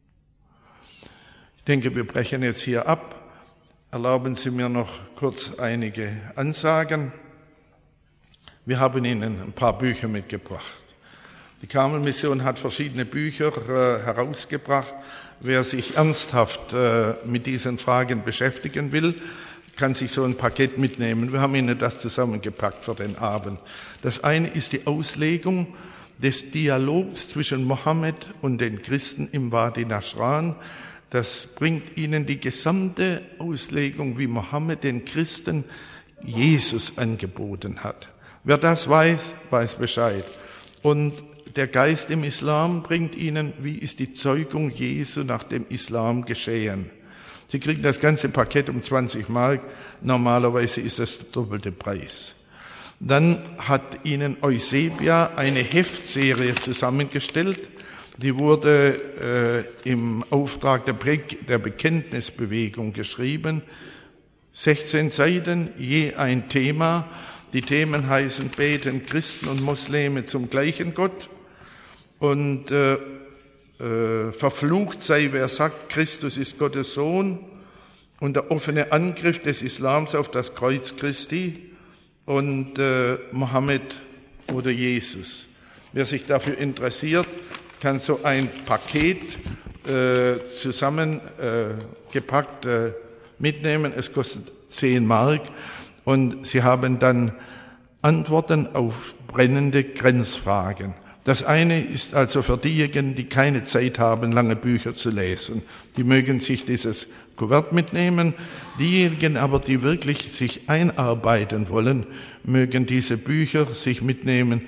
Ich denke, wir brechen jetzt hier ab. Erlauben Sie mir noch kurz einige Ansagen. Wir haben Ihnen ein paar Bücher mitgebracht. Die Karmelmission hat verschiedene Bücher äh, herausgebracht. Wer sich ernsthaft äh, mit diesen Fragen beschäftigen will, kann sich so ein Paket mitnehmen. Wir haben Ihnen das zusammengepackt für den Abend. Das eine ist die Auslegung des Dialogs zwischen Mohammed und den Christen im Wadi Najran. Das bringt Ihnen die gesamte Auslegung, wie Mohammed den Christen Jesus angeboten hat. Wer das weiß, weiß Bescheid. Und der Geist im Islam bringt Ihnen, wie ist die Zeugung Jesu nach dem Islam geschehen. Sie kriegen das ganze Paket um zwanzig Mark. Normalerweise ist das der doppelte Preis. Dann hat Ihnen Eusebia eine Heftserie zusammengestellt Die wurde äh, im Auftrag der, Be- der Bekenntnisbewegung geschrieben. sechzehn Seiten, je ein Thema. Die Themen heißen Beten Christen und Muslime zum gleichen Gott und äh, äh, verflucht sei, wer sagt, Christus ist Gottes Sohn, und der offene Angriff des Islams auf das Kreuz Christi und äh, Mohammed oder Jesus. Wer sich dafür interessiert, kann so ein Paket äh, zusammengepackt äh, mitnehmen. Es kostet zehn Mark und Sie haben dann Antworten auf brennende Grenzfragen. Das eine ist also für diejenigen, die keine Zeit haben, lange Bücher zu lesen. Die mögen sich dieses Kuvert mitnehmen. Diejenigen aber, die wirklich sich einarbeiten wollen, mögen diese Bücher sich mitnehmen.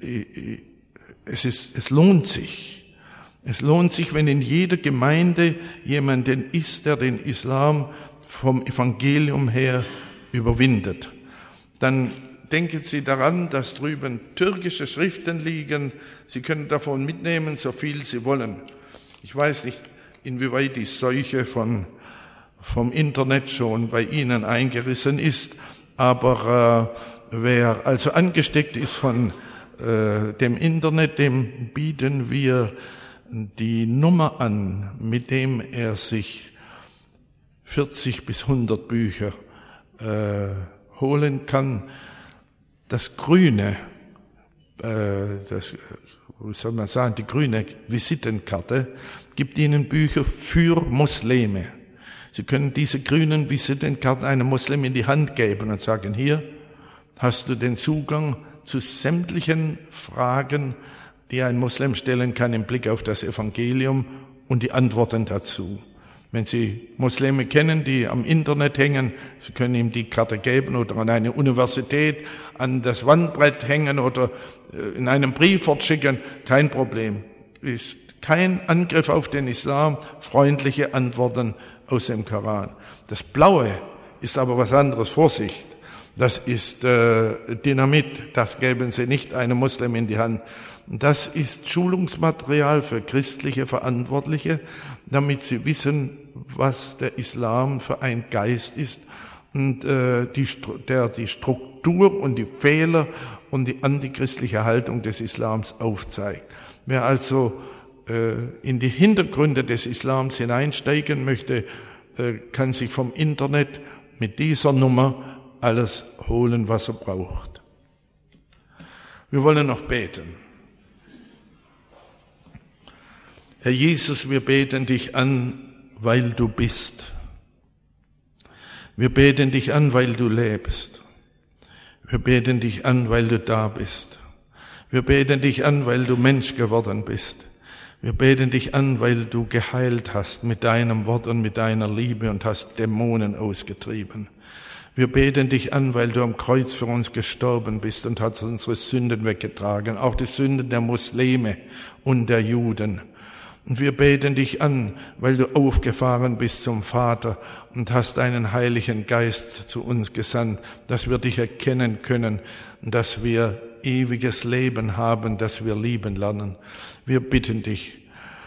Es ist, es lohnt sich. Es lohnt sich, wenn in jeder Gemeinde jemanden ist, der den Islam vom Evangelium her überwindet. Dann denken Sie daran, dass drüben türkische Schriften liegen. Sie können davon mitnehmen, so viel Sie wollen. Ich weiß nicht, inwieweit die Seuche von, vom Internet schon bei Ihnen eingerissen ist, aber äh, wer also angesteckt ist von äh, dem Internet, dem bieten wir die Nummer an, mit dem er sich vierzig bis hundert Bücher äh, holen kann. Das grüne, äh, das, wie soll man sagen, die grüne Visitenkarte gibt Ihnen Bücher für Muslime. Sie können diese grünen Visitenkarten einem Muslim in die Hand geben und sagen, hier hast du den Zugang zu sämtlichen Fragen, die ein Muslim stellen kann im Blick auf das Evangelium und die Antworten dazu. Wenn Sie Muslime kennen, die am Internet hängen, Sie können ihm die Karte geben oder an eine Universität, an das Wandbrett hängen oder in einem Brief fortschicken, kein Problem. Ist kein Angriff auf den Islam, freundliche Antworten aus dem Koran. Das Blaue ist aber was anderes, Vorsicht. Das ist äh, Dynamit, das geben Sie nicht einem Muslim in die Hand. Das ist Schulungsmaterial für christliche Verantwortliche, damit sie wissen, was der Islam für ein Geist ist und äh, die, der die Struktur und die Fehler und die antichristliche Haltung des Islams aufzeigt. Wer also äh, in die Hintergründe des Islams hineinsteigen möchte, äh, kann sich vom Internet mit dieser Nummer alles holen, was er braucht. Wir wollen noch beten. Herr Jesus, wir beten dich an, weil du bist. Wir beten dich an, weil du lebst. Wir beten dich an, weil du da bist. Wir beten dich an, weil du Mensch geworden bist. Wir beten dich an, weil du geheilt hast mit deinem Wort und mit deiner Liebe und hast Dämonen ausgetrieben. Wir beten dich an, weil du am Kreuz für uns gestorben bist und hast unsere Sünden weggetragen, auch die Sünden der Muslime und der Juden. Und wir beten dich an, weil du aufgefahren bist zum Vater und hast deinen Heiligen Geist zu uns gesandt, dass wir dich erkennen können, dass wir ewiges Leben haben, dass wir lieben lernen. Wir bitten dich,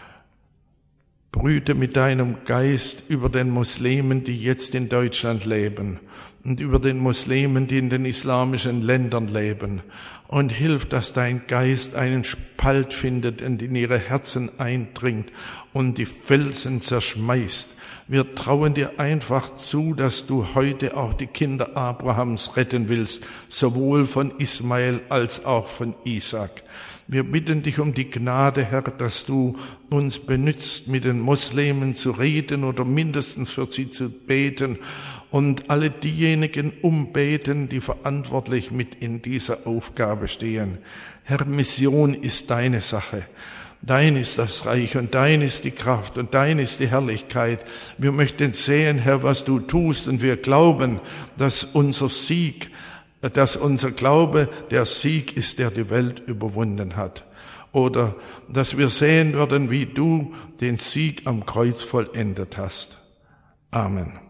brüte mit deinem Geist über den Muslimen, die jetzt in Deutschland leben, und über den Muslimen, die in den islamischen Ländern leben, und hilf, dass dein Geist einen Spalt findet und in ihre Herzen eindringt und die Felsen zerschmeißt. Wir trauen dir einfach zu, dass du heute auch die Kinder Abrahams retten willst, sowohl von Ismael als auch von Isaac. Wir bitten dich um die Gnade, Herr, dass du uns benützt, mit den Muslimen zu reden oder mindestens für sie zu beten und alle diejenigen umbeten, die verantwortlich mit in dieser Aufgabe stehen. Herr, Mission ist deine Sache. Dein ist das Reich und dein ist die Kraft und dein ist die Herrlichkeit. Wir möchten sehen, Herr, was du tust, und wir glauben, dass unser Sieg, dass unser Glaube der Sieg ist, der die Welt überwunden hat. Oder dass wir sehen würden, wie du den Sieg am Kreuz vollendet hast. Amen.